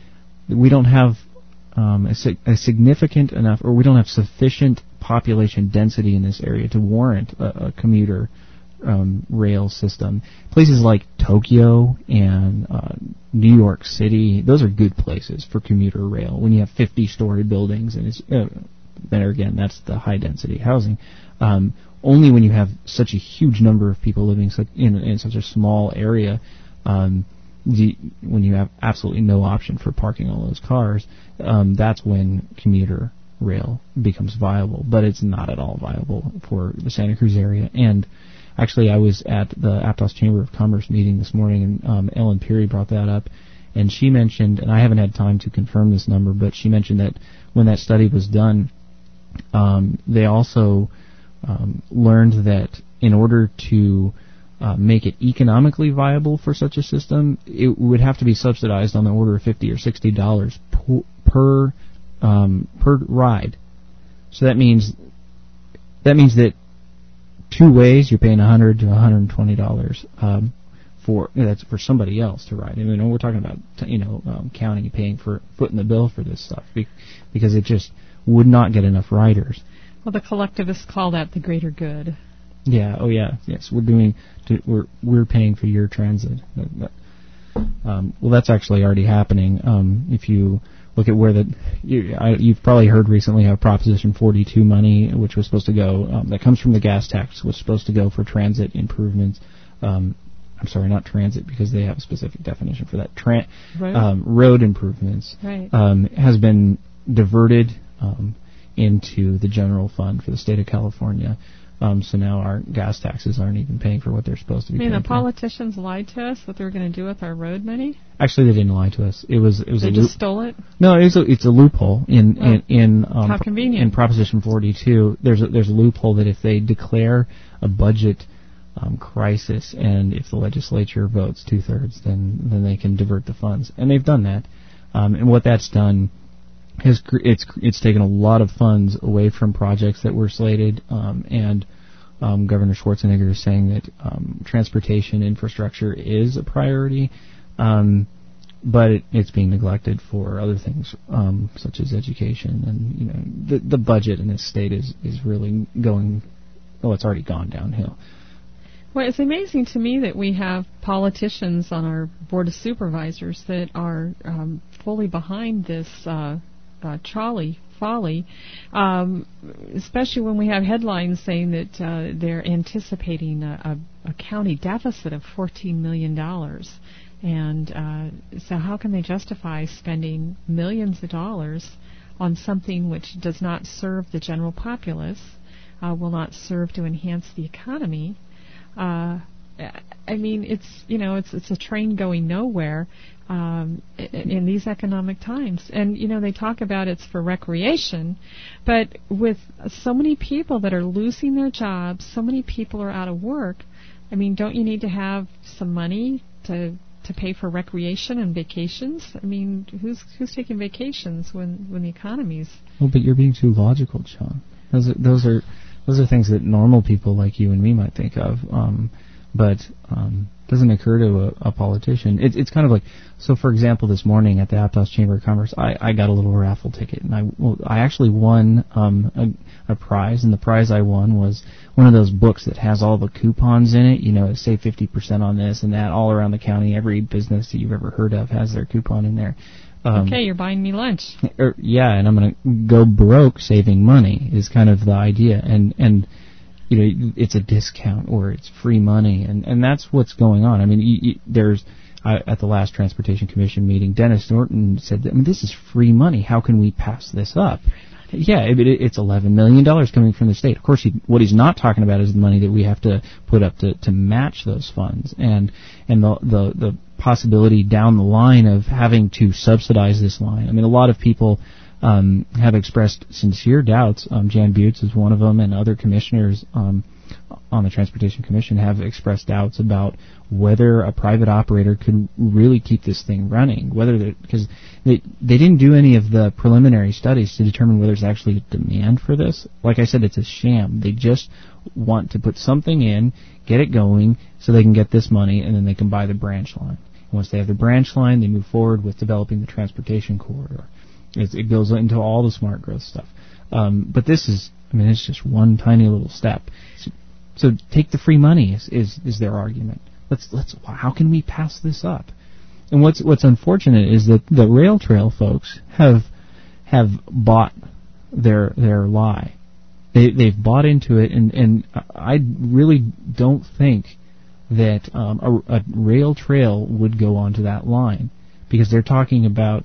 we don't have Um, a, sig- a significant enough, or we don't have sufficient population density in this area to warrant a, a commuter um, rail system. Places like Tokyo and uh, New York City, those are good places for commuter rail. When you have fifty-story buildings, and it's uh, there again, that's the high-density housing. Um, only when you have such a huge number of people living such in, in such a small area. Um, The, when you have absolutely no option for parking all those cars, um, that's when commuter rail becomes viable. But it's not at all viable for the Santa Cruz area. And actually, I was at the Aptos Chamber of Commerce meeting this morning, and um, Ellen Peary brought that up, and she mentioned, and I haven't had time to confirm this number, but she mentioned that when that study was done, um, they also um, learned that in order to Uh, make it economically viable for such a system, it would have to be subsidized on the order of fifty or sixty dollars per per, um, per ride. So that means that means that two ways you're paying a hundred to a hundred and twenty dollars um, for that's for somebody else to ride. I mean, we're talking about you know um, county paying for footing the bill for this stuff because it just would not get enough riders. Well, the collectivists call that the greater good. Yeah. Oh, yeah. Yes, we're doing. To, we're we're paying for your transit. Um, well, that's actually already happening. Um, if you look at where the you, I, you've probably heard recently how Proposition forty-two money, which was supposed to go, um, that comes from the gas tax, was supposed to go for transit improvements. Um, I'm sorry, not transit, because they have a specific definition for that. Tran- road? Um, road improvements right. um, has been diverted um, into the general fund for the state of California. Um, so now our gas taxes aren't even paying for what they're supposed to be I mean, paying the for. politicians lied to us what they were going to do with our road money? Actually, they didn't lie to us. It was it was They a just loop- stole it? No, it's a it's a loophole in Oh. in, in um, How convenient. in Proposition forty-two. There's a, there's a loophole that if they declare a budget um, crisis and if the legislature votes two thirds, then then they can divert the funds, and they've done that. Um, and what that's done has cr- it's it's taken a lot of funds away from projects that were slated, um, and um, Governor Schwarzenegger is saying that um, transportation infrastructure is a priority. Um, But it, it's being neglected for other things, um, such as education, and you know the the budget in this state is, is really going. Well, it's already gone downhill. Well, it's amazing to me that we have politicians on our board of supervisors that are um, fully behind this uh, uh, trolley folly, um, especially when we have headlines saying that uh, they're anticipating a, a, a county deficit of fourteen million dollars. And uh, so how can they justify spending millions of dollars on something which does not serve the general populace, uh, will not serve to enhance the economy? Uh, I mean, it's, you know, it's it's a train going nowhere um, in, in these economic times. And, you know, they talk about it's for recreation, but with so many people that are losing their jobs, so many people are out of work, I mean, don't you need to have some money to to pay for recreation and vacations? I mean, who's who's taking vacations when, when the economy's... Well, but you're being too logical, John. Those are those are those are things that normal people like you and me might think of, um, but um, doesn't occur to a, a politician. It, it's kind of like, so for example, this morning at the Aptos Chamber of Commerce, I, I got a little raffle ticket, and I well, I actually won um, a, a prize, and the prize I won was one of those books that has all the coupons in it, you know, save fifty percent on this and that, all around the county. Every business that you've ever heard of has their coupon in there. Um, okay, you're buying me lunch. Er, yeah, and I'm going to go broke saving money is kind of the idea. And, and you know, it's a discount or it's free money, and, and that's what's going on. I mean, you, you, there's... I, at the last Transportation Commission meeting, Dennis Norton said, that, I mean, this is free money. How can we pass this up? Yeah, it, it, it's eleven million dollars coming from the state. Of course, he, what he's not talking about is the money that we have to put up to, to match those funds, and and the, the the possibility down the line of having to subsidize this line. I mean, a lot of people um, have expressed sincere doubts. Um, Jan Butz is one of them, and other commissioners um, on the Transportation Commission have expressed doubts about whether a private operator could really keep this thing running, whether because they they didn't do any of the preliminary studies to determine whether there's actually a demand for this. Like I said, it's a sham. They just want to put something in, get it going, so they can get this money, and then they can buy the branch line. And once they have the branch line, they move forward with developing the transportation corridor. It, it goes into all the smart growth stuff. Um, but this is, I mean, it's just one tiny little step. So, so take the free money is, is, is their argument. Let's let's. How can we pass this up? And what's what's unfortunate is that the rail trail folks have have bought their their lie. They they've bought into it, and, and I really don't think that um, a, a rail trail would go onto that line, because they're talking about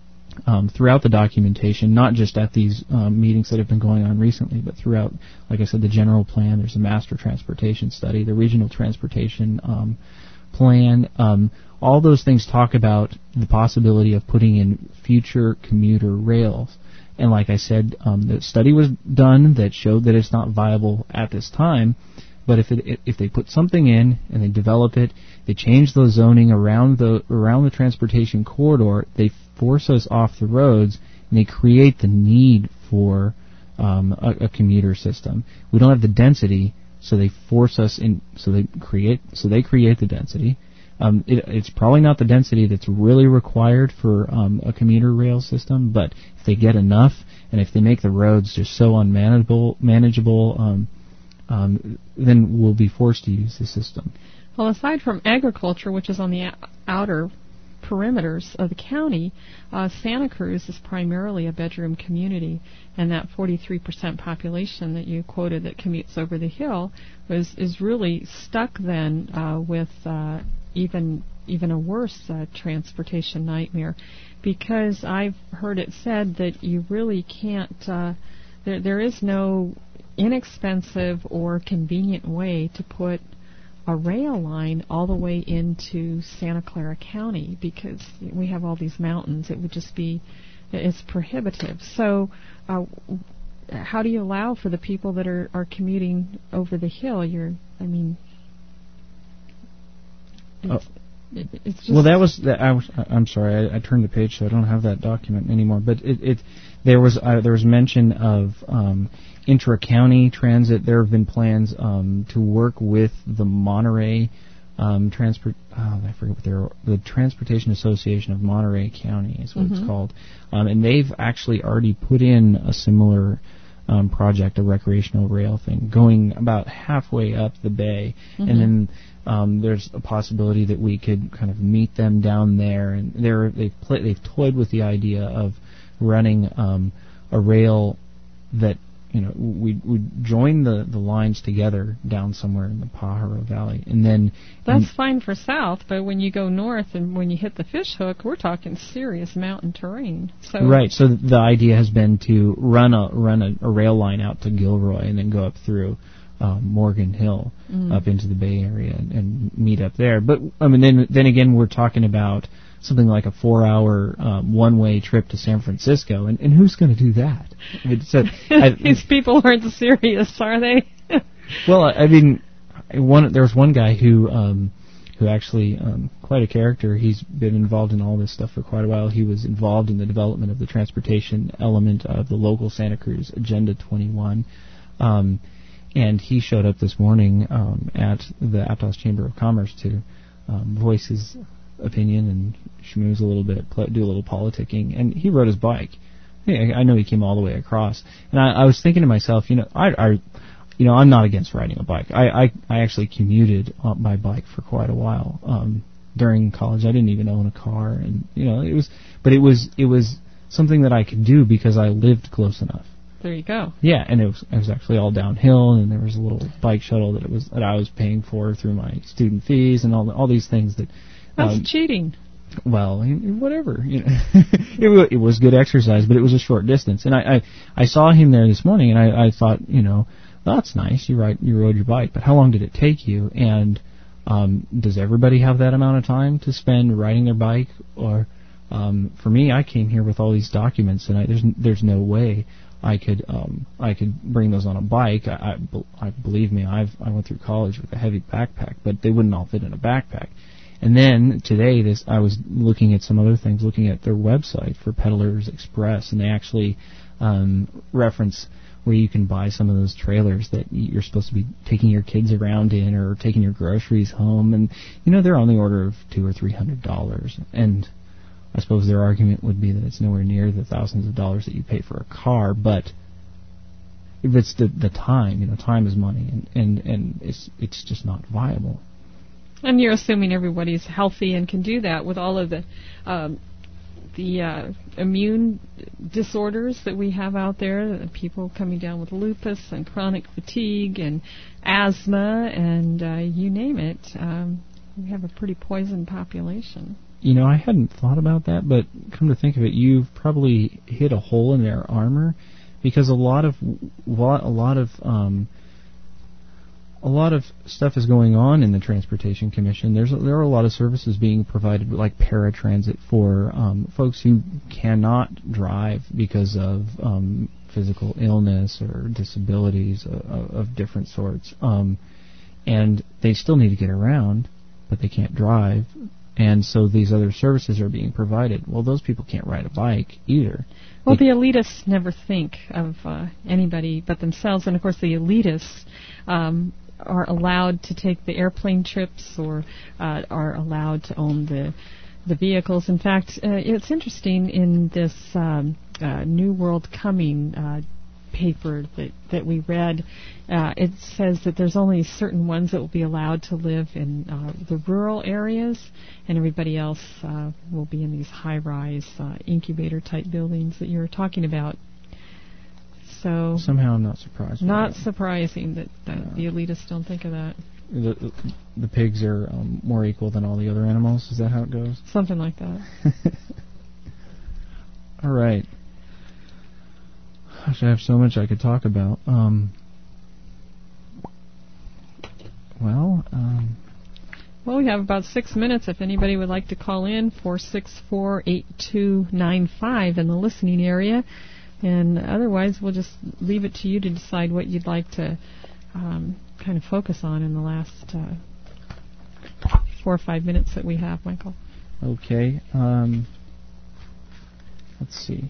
um, throughout the documentation, not just at these um, meetings that have been going on recently, but throughout, like I said, the general plan. There's a master transportation study, the regional transportation um, plan. Um, all those things talk about the possibility of putting in future commuter rails. And like I said, um, the study was done that showed that it's not viable at this time. But if it, if they put something in and they develop it, they change the zoning around the around the transportation corridor, they force us off the roads, and they create the need for um, a, a commuter system. We don't have the density, so they force us in. So they create. So they create the density. Um, it, it's probably not the density that's really required for um, a commuter rail system, but if they get enough, and if they make the roads just so unmanageable, manageable, um, um, then we'll be forced to use the system. Well, aside from agriculture, which is on the o- outer perimeters of the county, uh, Santa Cruz is primarily a bedroom community, and that forty-three percent population that you quoted that commutes over the hill was is really stuck then uh, with uh, even even a worse uh, transportation nightmare, because I've heard it said that you really can't. Uh, there there is no inexpensive or convenient way to put a rail line all the way into Santa Clara County, because we have all these mountains. It would just be, it's prohibitive. So uh, how do you allow for the people that are, are commuting over the hill? You're, I mean, it's, oh. it, it's just... Well, that was, the, I was I'm sorry, I, I turned the page, so I don't have that document anymore, but it, it there was uh, there was mention of um, intra-county transit. There have been plans um, to work with the Monterey um, transport. Oh, I forget what they're. The Transportation Association of Monterey County is what mm-hmm. it's called, um, and they've actually already put in a similar um, project, a recreational rail thing, going about halfway up the bay, mm-hmm. and then um, there's a possibility that we could kind of meet them down there, and they're they've pl- they've toyed with the idea of running um, a rail that, you know, we would join the, the lines together down somewhere in the Pajaro Valley, and then that's and fine for south, but when you go north and when you hit the fish hook, we're talking serious mountain terrain. So right. So the idea has been to run a run a, a rail line out to Gilroy and then go up through um, Morgan Hill mm. up into the Bay Area and, and meet up there. But I mean, then then again, we're talking about something like a four-hour um, one-way trip to San Francisco, and, and who's going to do that? I mean, so, I, These people aren't serious, are they? Well, I, I mean, one there was one guy who um, who actually um, quite a character. He's been involved in all this stuff for quite a while. He was involved in the development of the transportation element of the local Santa Cruz Agenda twenty-one, um, and he showed up this morning um, at the Aptos Chamber of Commerce to um, voice his opinion and schmooze a little bit, pl- do a little politicking, and he rode his bike. Yeah, I know he came all the way across, and I, I was thinking to myself, you know, I, I, you know, I'm not against riding a bike. I, I, I actually commuted on my bike for quite a while um, during college. I didn't even own a car, and you know, it was, but it was, it was something that I could do because I lived close enough. There you go. Yeah, and it was, it was actually all downhill, and there was a little bike shuttle that it was that I was paying for through my student fees and all the, all these things that. That's um, cheating. Well, whatever. You know, it, was, it was good exercise, but it was a short distance. And I, I, I saw him there this morning, and I, I thought, you know, that's nice. You ride, you rode your bike, but how long did it take you? And um, does everybody have that amount of time to spend riding their bike? Or um, for me, I came here with all these documents, and I, there's there's no way I could um, I could bring those on a bike. I, I, I believe me, I've I went through college with a heavy backpack, but they wouldn't all fit in a backpack. And then today, this I was looking at some other things, looking at their website for Peddlers Express, and they actually um, reference where you can buy some of those trailers that you're supposed to be taking your kids around in, or taking your groceries home, and you know they're on the order of two or three hundred dollars. And I suppose their argument would be that it's nowhere near the thousands of dollars that you pay for a car, but if it's the the time, you know, time is money, and and, and it's it's just not viable. And you're assuming everybody's healthy and can do that with all of the um, the uh, immune disorders that we have out there, the people coming down with lupus and chronic fatigue and asthma and uh, you name it. Um, we have a pretty poisoned population. You know, I hadn't thought about that, but come to think of it, you've probably hit a hole in their armor, because a lot of a lot of um, a lot of stuff is going on in the Transportation Commission. There's a, there are a lot of services being provided, like paratransit for um, folks who cannot drive because of um, physical illness or disabilities of, of different sorts, um, and they still need to get around, but they can't drive. And so these other services are being provided. Well, those people can't ride a bike either. Well, they the elitists never think of uh, anybody but themselves, and of course the elitists um, are allowed to take the airplane trips or uh, are allowed to own the the vehicles. In fact, uh, it's interesting in this um, uh, New World Coming uh, paper that, that we read, uh, it says that there's only certain ones that will be allowed to live in uh, the rural areas, and everybody else uh, will be in these high-rise uh, incubator-type buildings that you were talking about. So somehow I'm not surprised. Not that. surprising that, that Yeah. the elitists don't think of that. The, the pigs are um, more equal than all the other animals. Is that how it goes? Something like that. All right. Gosh, I have so much I could talk about. Um, well, um, well, we have about six minutes if anybody would like to call in, four six four, eight two nine five in the listening area. And otherwise, we'll just leave it to you to decide what you'd like to um, kind of focus on in the last uh, four or five minutes that we have, Michael. Okay. Um, let's see.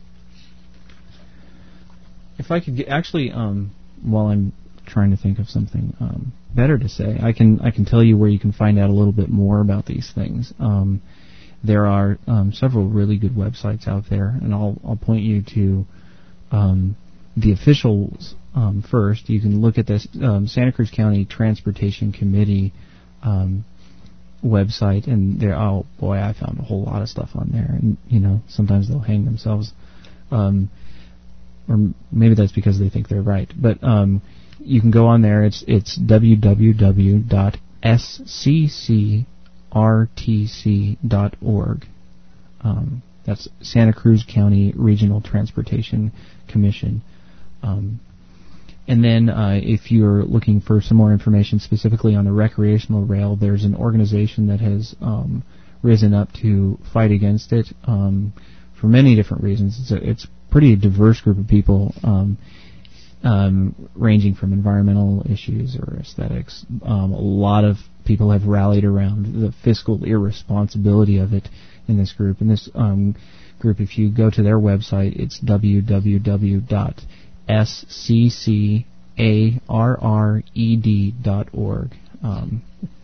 If I could get, actually, um, while I'm trying to think of something um, better to say, I can I can tell you where you can find out a little bit more about these things. Um, there are um, several really good websites out there, and I'll I'll point you to um, the officials um, first. You can look at this um, Santa Cruz County Transportation Committee um, website, and there. Oh boy, I found a whole lot of stuff on there, and you know sometimes they'll hang themselves. Um, Or maybe that's because they think they're right. But um, you can go on there. It's it's w w w dot s c c r t c dot org. Um, that's Santa Cruz County Regional Transportation Commission. Um, and then uh, if you're looking for some more information specifically on the recreational rail, there's an organization that has um, risen up to fight against it um, for many different reasons. It's a, it's pretty diverse group of people, um, um, ranging from environmental issues or aesthetics. Um, a lot of people have rallied around the fiscal irresponsibility of it in this group. In this um, group, if you go to their website, it's w w w dot s c c a r r e d dot org. Um,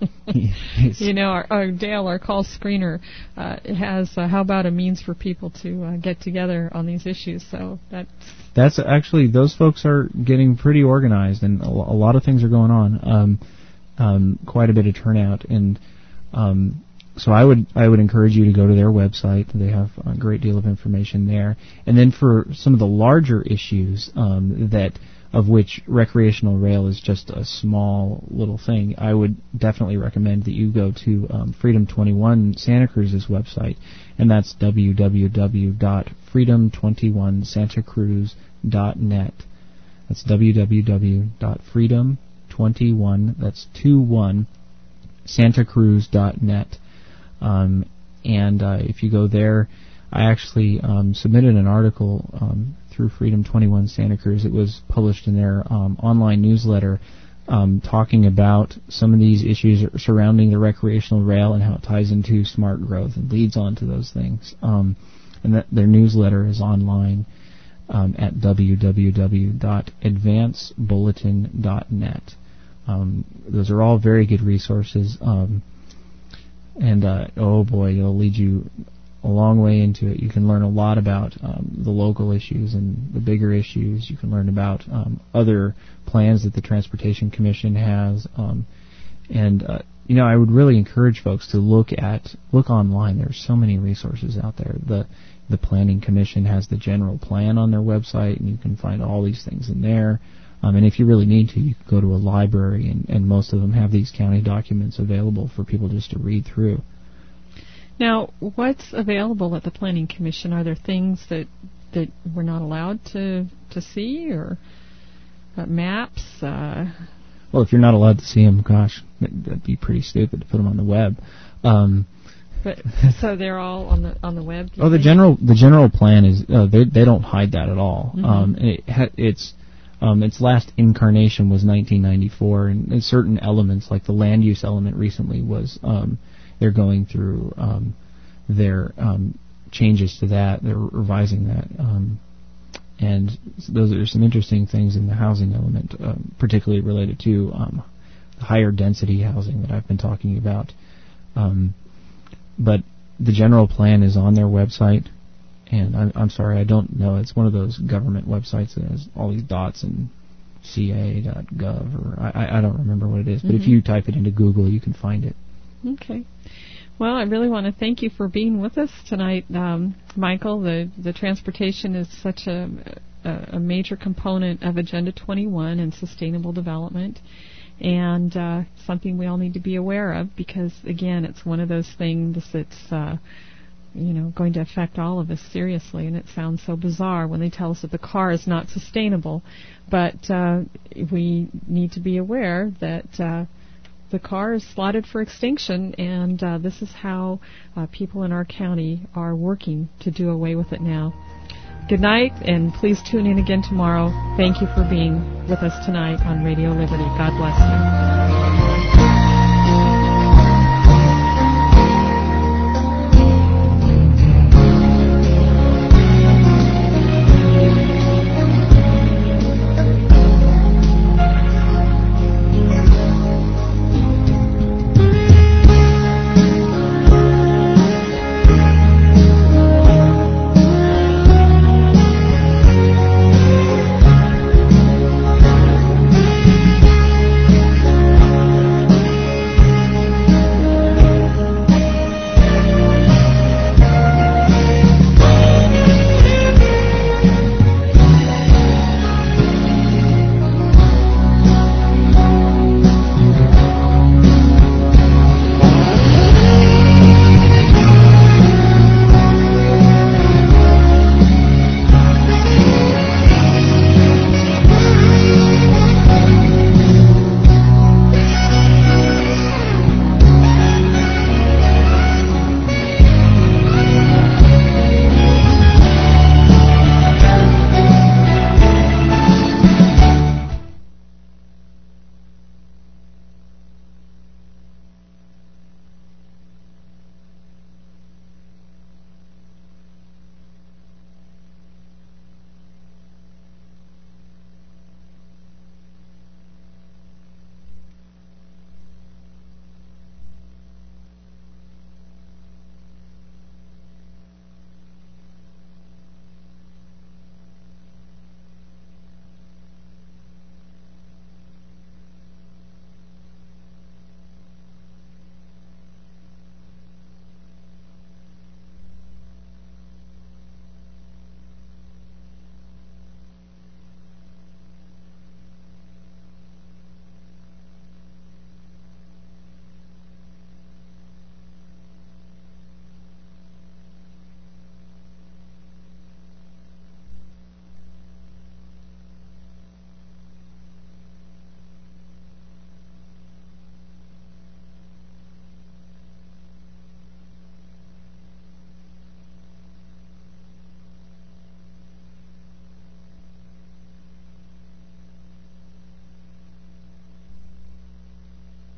you know, our, our Dale, our call screener, uh, has uh, how about a means for people to uh, get together on these issues. So that's that's actually those folks are getting pretty organized, and a, a lot of things are going on. Um, um, quite a bit of turnout, and um, so I would I would encourage you to go to their website. They have a great deal of information there. And then for some of the larger issues um, that. Of which recreational rail is just a small little thing, I would definitely recommend that you go to um, Freedom twenty-one Santa Cruz's website, and that's w w w dot freedom twenty-one santa cruz dot net. That's w w w dot freedom twenty-one, that's two one, santa cruz dot net. Um, and uh, if you go there, I actually um, submitted an article um, through Freedom twenty-one Santa Cruz. It was published in their um, online newsletter um, talking about some of these issues surrounding the recreational rail and how it ties into smart growth and leads on to those things. Um, and that their newsletter is online um, at w w w dot advance bulletin dot net. Um, those are all very good resources. Um, and, uh, oh boy, it'll lead you a long way into it. You can learn a lot about um, the local issues and the bigger issues. You can learn about um, other plans that the Transportation Commission has. Um, and, uh, you know, I would really encourage folks to look at, look online. There's so many resources out there. The the Planning Commission has the general plan on their website, and you can find all these things in there. Um, and if you really need to, you can go to a library, and, and most of them have these county documents available for people just to read through. Now, what's available at the Planning Commission? Are there things that that we're not allowed to to see, or uh, maps? Uh, well, if you're not allowed to see them, gosh, that'd be pretty stupid to put them on the web. Um, but so they're all on the on the web. Oh, the think? general the general plan is uh, they they don't hide that at all. Mm-hmm. Um, it ha- it's um, its last incarnation was nineteen ninety-four, and, and certain elements like the land use element recently was. Um, They're going through um, their um, changes to that. They're revising that, um, and those are some interesting things in the housing element, um, particularly related to um, higher density housing that I've been talking about. Um, but the general plan is on their website, and I'm, I'm sorry, I don't know. It's one of those government websites that has all these dots and C A dot gov, or I, I don't remember what it is, but mm-hmm. if you type it into Google, you can find it. Okay. Well, I really want to thank you for being with us tonight, um, Michael. The the transportation is such a, a, a major component of Agenda twenty-one and sustainable development, and uh, something we all need to be aware of because, again, it's one of those things that's uh, you know going to affect all of us seriously. And it sounds so bizarre when they tell us that the car is not sustainable, but uh, we need to be aware that Uh, the car is slotted for extinction, and uh, this is how uh, people in our county are working to do away with it now. Good night, and please tune in again tomorrow. Thank you for being with us tonight on Radio Liberty. God bless you.